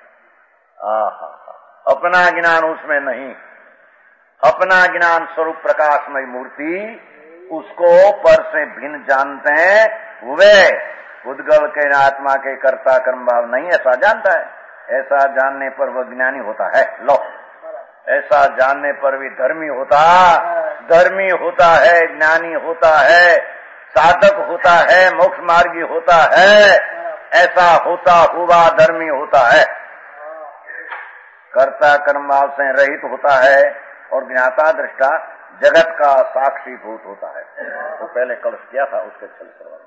अपना ज्ञान उसमें नहीं। अपना ज्ञान स्वरूप प्रकाशमय मूर्ति, उसको पर से भिन्न जानते हैं वे उद्गल के आत्मा के कर्ता कर्म भाव नहीं, ऐसा जानता है। ऐसा जानने पर वह ज्ञानी होता है। लो, ऐसा जानने पर भी धर्मी होता है, ज्ञानी होता है, साधक होता है, मोक्ष मार्गी होता है। ऐसा होता हुआ धर्मी होता है, कर्ता कर्म भाव से रहित होता है और ज्ञाता दृष्टा जगत का साक्षीभूत होता है। तो पहले कलश किया था, उसके छल करवा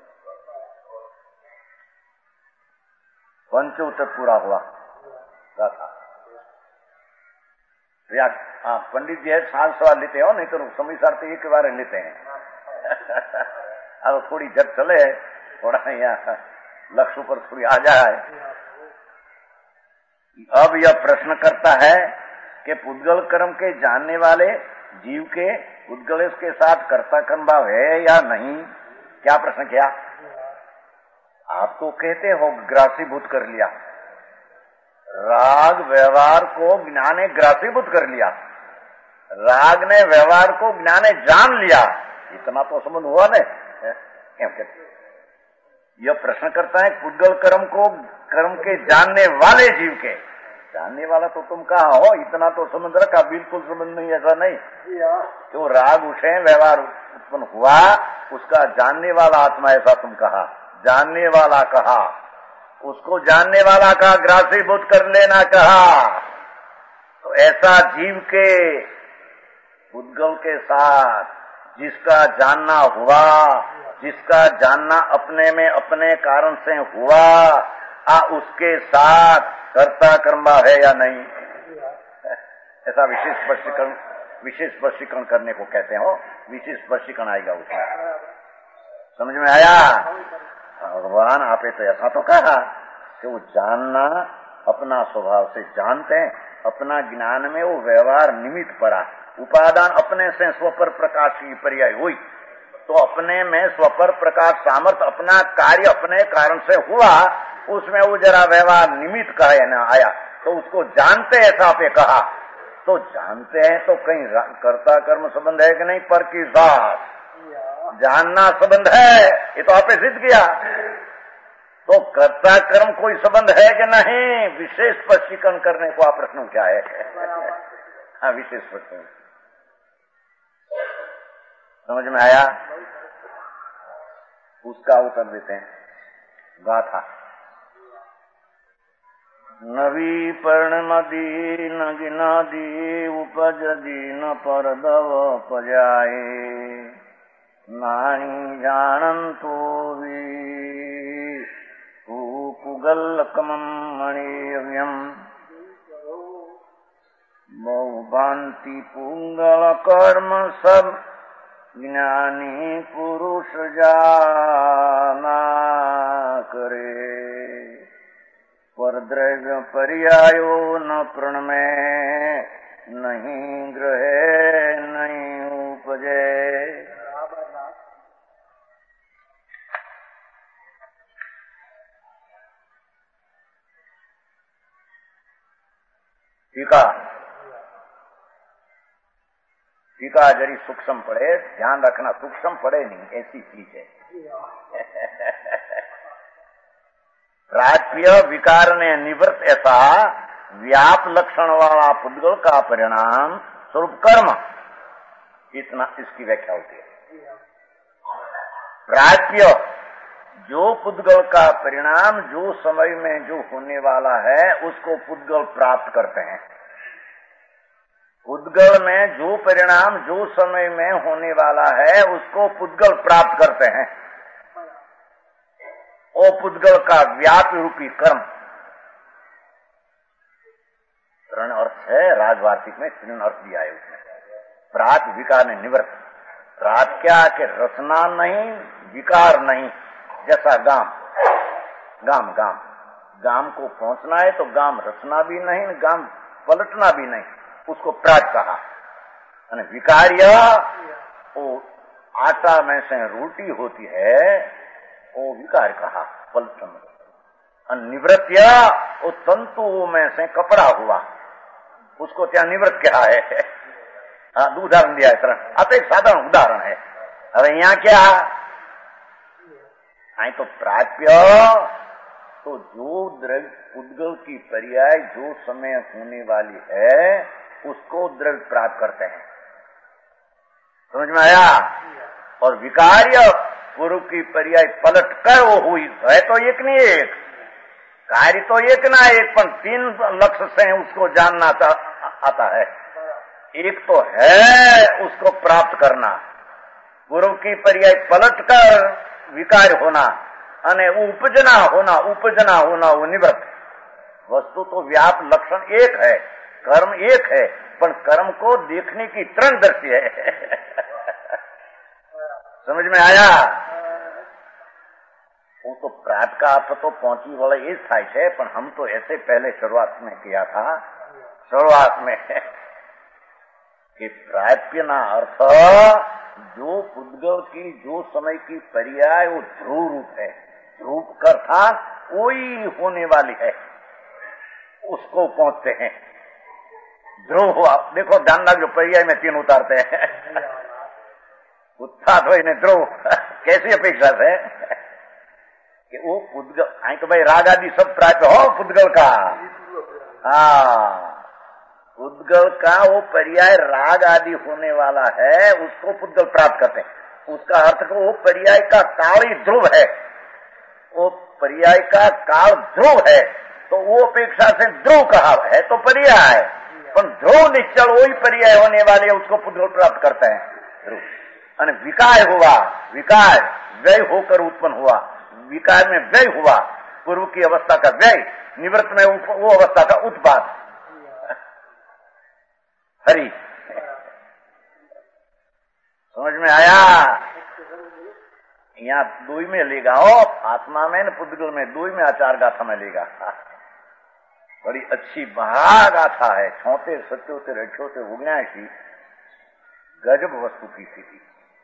पंचोत्तर पूरा हुआ था। पंडित जी है 7 सवाल लेते हो, नहीं तो समय सारते एक बार लेते हैं। अब थोड़ी जग चले, थोड़ा यहाँ लक्ष्य पर थोड़ी आ जाए। अब यह प्रश्न करता है कि पुद्गल कर्म के जानने वाले जीव के पुद्गल के साथ कर्ता कर्म भाव है या नहीं। क्या प्रश्न किया? आप तो कहते हो ग्रासीभूत कर लिया, राग व्यवहार को ज्ञान ने ग्रासीभूत कर लिया, राग ने व्यवहार को ज्ञान ने जान लिया, इतना तो संबंध हुआ न। यह प्रश्न करता है पुद्गल कर्म को कर्म के जानने वाले जीव के, जानने वाला तो तुम कहा हो, इतना तो संबंध रखा, बिल्कुल संबंध नहीं, ऐसा नहीं। तो राग उठे व्यवहार उत्पन्न हुआ, उसका जानने वाला आत्मा, ऐसा तुम कहा, जानने वाला कहा, उसको जानने वाला कहा, ग्रासीभूत कर लेना कहा। तो ऐसा जीव के पुद्गल के साथ जिसका जानना हुआ, जिसका जानना अपने में अपने कारण से हुआ, उसके साथ कर्ता कर्मा है या नहीं, ऐसा विशेष स्पष्टीकरण करने को कहते हो। विशेष स्पष्टीकरण आएगा उसमें, समझ में आया? भगवान आपे तो ऐसा तो कहा कि वो जानना अपना स्वभाव से जानते हैं, अपना ज्ञान में वो व्यवहार निमित्त पड़ा, उपादान अपने से स्वपर प्रकाश की पर्याय हुई, तो अपने में स्वपर प्रकाश सामर्थ्य अपना कार्य अपने कारण से हुआ, उसमें वो जरा व्यवहार निमित्त का है ना आया, तो उसको जानते ऐसा पे कहा। तो जानते हैं तो कहीं कर्ता कर्म संबंध है कि नहीं, पर की साथ जानना संबंध है, ये तो आपने सिद्ध किया। तो कर्ता कर्म कोई संबंध है कि नहीं, विशेष स्पष्टीकरण करने को आप प्रश्न क्या है? हाँ, विशेष स्पष्टीकरण समझ में आया? उसका उत्तर देते हैं। गाथा नवी पर्णमदी न गिनादी उपज दीन परदव पजाए नाणी जानंतो वी पुगल्लकमं मणिव्यम बहुभांति पुंगल कर्म सब ज्ञानी पुरुष जाना करे पर द्रव्य पर्यायो न प्रण में नहीं ग्रहे नहीं उपजे। टीका जरी सूक्ष्म पड़े, ध्यान रखना, सूक्ष्म पड़े नहीं, ऐसी चीज है। प्राप्य विकार ने निवृत्त ऐसा व्याप लक्षण वाला पुद्गल का परिणाम स्वरूप कर्म, इतना इसकी व्याख्या होती है। प्राप्य जो पुद्गल का परिणाम जो समय में जो होने वाला है उसको पुद्गल प्राप्त करते हैं। पुद्गल में जो परिणाम जो समय में होने वाला है उसको पुद्गल प्राप्त करते हैं। वो पुद्गल का व्याप रूपी कर्म। त्रण अर्थ है, राजवार्तिक में तीन अर्थ दिया है उसमें। प्रात विकार ने निवृत्त। प्रात क्या कि रचना नहीं, विकार नहीं। जैसा गाम गाम को पहुंचना है तो गाम रचना भी नहीं, गाम पलटना भी नहीं, उसको प्रात कहा। और विकार्य वो आटा में से रोटी होती है, वो विकार कहा पलटन। और निवृत्य वो तंतु में से कपड़ा हुआ, उसको क्या निवृत्त कहा है। उदाहरण दिया है। अब एक साधारण उदाहरण है। अब यहाँ क्या आई तो प्राप्य तो जो द्रव्य पुद्गल की पर्याय जो समय होने वाली है उसको द्रव्य प्राप्त करते हैं। समझ में आया। और विकार्य पूर्व की पर्याय पलट कर वो हुई है तो एक नहीं एक कार्य तो एक ना एक, पर तीन लक्ष्य से उसको जानना आता है। एक तो है उसको प्राप्त करना, पूर्व की पर्याय पलट कर विकार होना, अने उपजना होना वो निवृत्त। वस्तु तो व्याप लक्षण एक है, कर्म एक है, पर कर्म को देखने की त्रण दृष्टि है। समझ में आया। वो तो प्राप्त का अर्थ तो पहुंची वाला ये થાય છે, पर हम तो ऐसे पहले शुरुआत में किया था, शुरुआत में कि प्राप्य ना अर्थ जो पुद्गल की जो समय की पर्याय वो ध्रुव रूप है, ध्रुव का अर्थात वही होने वाली है, उसको पहुंचते हैं। ध्रुव हुआ, देखो ध्यान रख, जो पर्याय में तीन उतारते हैं। उत्थात हो इन्हें ध्रुव, कैसी अपेक्षा है कि वो पुद्गल, आई तो भाई राग आदि सब प्राप्त हो पुद्गल का। हाँ, पुद्गल का वो पर्याय राग आदि होने वाला है, उसको पुद्गल प्राप्त करते हैं। उसका अर्थ को वो पर्याय का काल ही ध्रुव है, वो पर्याय का काल ध्रुव है, तो वो अपेक्षा से ध्रुव कहा है तो पर्याय, पर ध्रुव निश्चल वही पर्याय होने वाले उसको पुद्गल प्राप्त करते हैं। ध्रुव और विकार हुआ, विकार व्यय होकर उत्पन्न हुआ, विकार में व्यय हुआ, पूर्व की अवस्था का व्यय, निवृत्त में वो अवस्था का उत्पाद। हरि समझ में आया। यहाँ दुई में लेगा हो, आत्मा में न पुद्गल में, दुई में आचार गाथा में लेगा। बड़ी अच्छी महागाथा है। 76, 77, 78, 79 गजब वस्तु की स्थिति।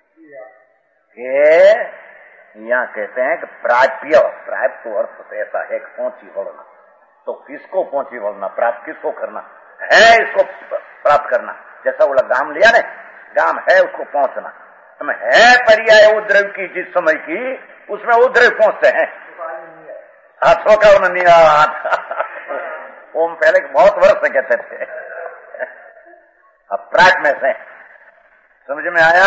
यहाँ कहते हैं कि प्राप्य, प्राप्त तो अर्थ तो ऐसा है कि पहुंची वलना, तो किसको पहुंची वलना, प्राप्त किसको करना है, इसको प्राप्त करना। जैसा बोला गाम लिया ने, गाम है उसको पहुंचना, हमें है पर्याय वो द्रव्य की जिस समय की, उसमें वो द्रव्य पहुंचते हैं। हाथों का उन्होंने ओम पहले बहुत वर्ष से कहते थे, अब प्राक में से समझ में आया।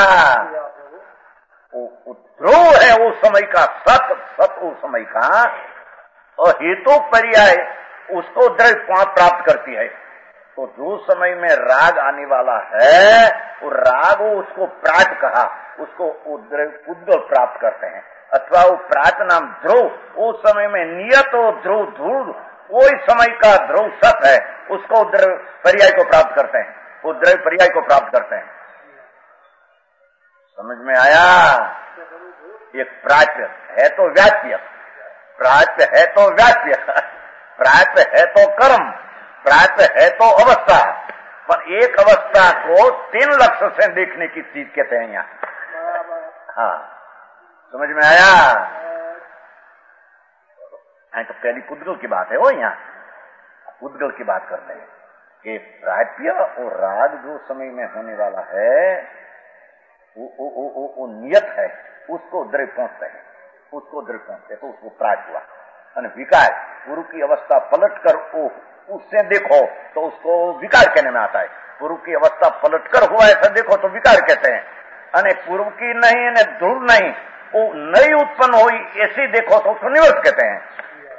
वो ध्रुव है वो समय का, सत वो समय का, और हेतु पर्याय उसको द्रव्य प्राप्त करती है। तो जो समय में राग आने वाला है वो राग उसको प्रात कहा, उसको वो द्रव्य पुद्गल प्राप्त करते हैं। अथवा वो प्रात नाम ध्रुव उस समय में नियत हो, ध्रुव ध्रुव वही समय का ध्रुव सत है, उसको द्रव्य पर्याय को प्राप्त करते हैं, वो द्रव्य पर्याय को प्राप्त करते हैं। समझ में आया। एक प्राप्य है तो व्याप्य, प्राप्य है तो व्याप्य, प्राप्य है तो कर्म, प्राप्य है तो अवस्था, पर एक अवस्था को तीन लक्ष्य से देखने की चीज कहते हैं यहाँ। हाँ समझ में आया। तो पहली पुद्गल की बात है वो, यहाँ पुद्गल की बात करते हैं कि प्राप्य और राग जो समय में होने वाला है वो नियत है, उसको द्रव्य पहुंचते हैं, उसको द्रव्य पहुंचते तो उसको प्राप्त हुआ। और विकार पूर्व की अवस्था पलट कर उससे देखो तो उसको विकार कहने में आता है। पूर्व की अवस्था पलट कर हुआ ऐसा देखो तो विकार कहते हैं। अने पूर्व की नहीं, ध्रुव नहीं, वो नई उत्पन्न हुई ऐसी देखो तो उसको निवर्त कहते हैं।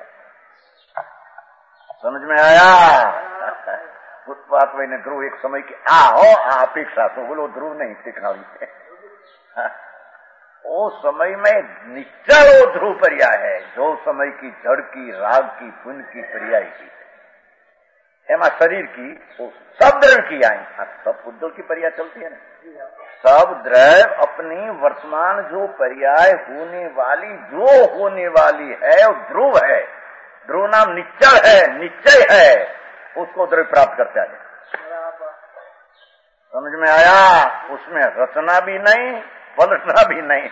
समझ में आया? उत्पात वही ने ध्रुव एक समय की अपेक्षा तो बोलो ध्रुव नहीं टिकावी है। वो समय में निश्चय वो ध्रुव पर्याय है जो समय की जड़ की राग की पुण्य की पर्याय की एमा शरीर की सब द्रव्य की आई सब पुद्गल की पर्याय चलती है ना। सब द्रव्य अपनी वर्तमान जो पर्याय होने वाली है वो ध्रुव है। ध्रुव नाम निश्चय है, निश्चय है, उसको द्रव्य प्राप्त करते हैं। समझ में आया? उसमें रचना भी नहीं पलटना भी नहीं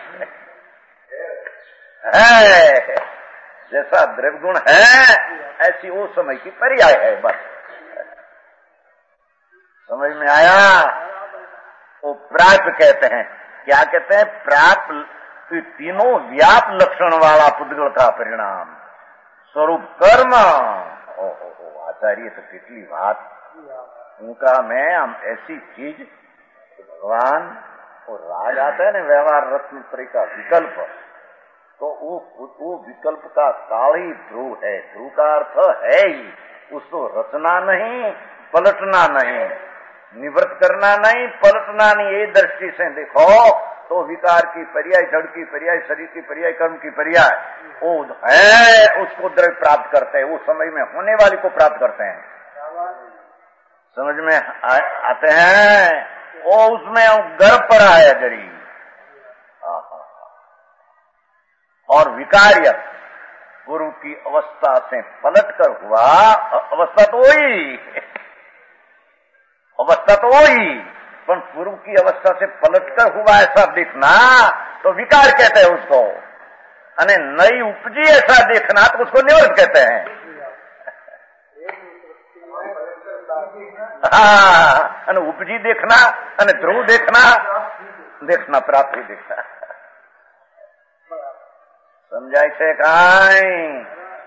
है। जैसा द्रव्य गुण है ऐसी वो समय की पर्याय है बस। समझ में आया? वो प्राप्त कहते हैं। क्या कहते हैं? प्राप्त तीनों व्याप लक्षण वाला पुद्गल का परिणाम स्वरूप कर्म। आचार्य तो कितनी बात उनका मैं हम ऐसी चीज भगवान और राग आता है ना व्यवहार रत्न का विकल्प, तो वो विकल्प का काल ही ध्रुव है। ध्रुव का अर्थ है ही उसको रचना नहीं पलटना नहीं, निवृत्त करना नहीं पलटना नहीं। ये दृष्टि से देखो तो विकार की पर्याय, जड़ की पर्याय, शरीर की पर्याय, कर्म की पर्याय वो है, उसको द्रव्य प्राप्त करते हैं। वो समय में होने वाली को प्राप्त करते हैं। समझ में आते हैं? वो उसमें गर्भ पर आया जरी और विकार्य गुरु की अवस्था से पलटकर हुआ। अवस्था तो वही पर पूर्व की अवस्था से पलटकर हुआ ऐसा देखना तो विकार कहते हैं उसको। अने नई उपजी ऐसा देखना तो उसको निवृत्त कहते हैं। हाँ, उपजी देखना अने ध्रुव देखना प्राप्ति देखना। समझाय छे काई?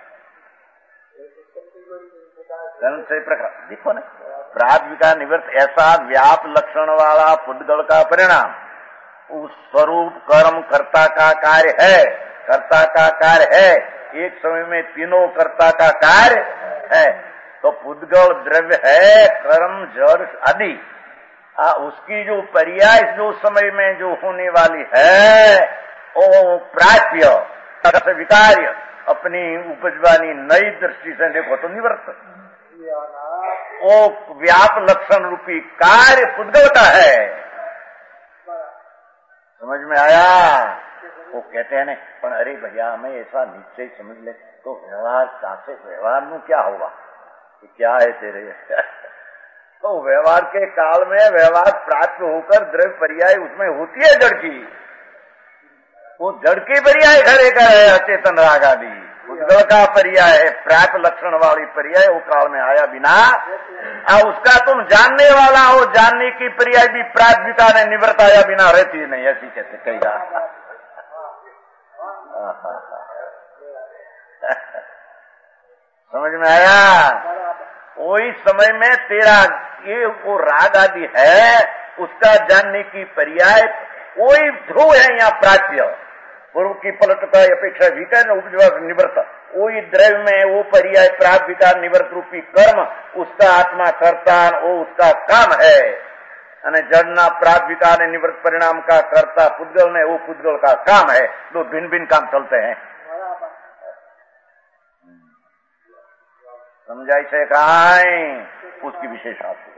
से प्रकार देखो ना, प्राप्त विकार निवृत्त ऐसा व्याप लक्षण वाला पुद्गल का परिणाम उस स्वरूप कर्म कर्ता का कार्य है। कर्ता का कार्य है, एक समय में तीनों कर्ता का कार्य है। तो पुद्गल द्रव्य है, कर्म जड़ आदि उसकी जो पर्याय जो समय में जो होने वाली है वो प्राप्य विकार्य अपनी उपजवानी नई दृष्टि से देखो तो निवृत्त वो व्याप लक्षण रूपी कार्य पुद्गल का है। समझ में आया? वो कहते हैं ना पर अरे भैया हमें ऐसा निश्चय समझ ले तो व्यवहार कासे व्यवहार में क्या होगा, क्या है तेरे तो व्यवहार के काल में व्यवहार प्राप्त होकर द्रव्य पर्याय उसमें होती है जड़ की। वो जड़ की पर्याय घरे का है अचेतन राग आदि। पुद्गल का पर्याय है प्राप्त लक्षण वाली पर्याय वो काल में आया बिना उसका तुम जानने वाला हो। जानने की पर्याय भी प्राप्त विकार ने निवृत्त आया बिना रहती नहीं, ऐसी कहते कई समझ में आया? वही समय में तेरा ये वो राग आदि है उसका जानने की पर्याय वही ध्रुव है। यहाँ प्राच्य पूर्व की पलट का अपेक्षा विकार उपजवा निवृत्त वही द्रव्य में वो पर्याय प्राप्त विकार निवृत्त रूपी कर्म उसका आत्मा करता वो उसका काम है। અને જળના प्राप्त विकार निवृत्त परिणाम का कर्ता पुद्गल ने वो पुद्गल का काम है। दो भिन्न भिन्न काम चलते हैं। समझाई से कहा उसकी विशेषता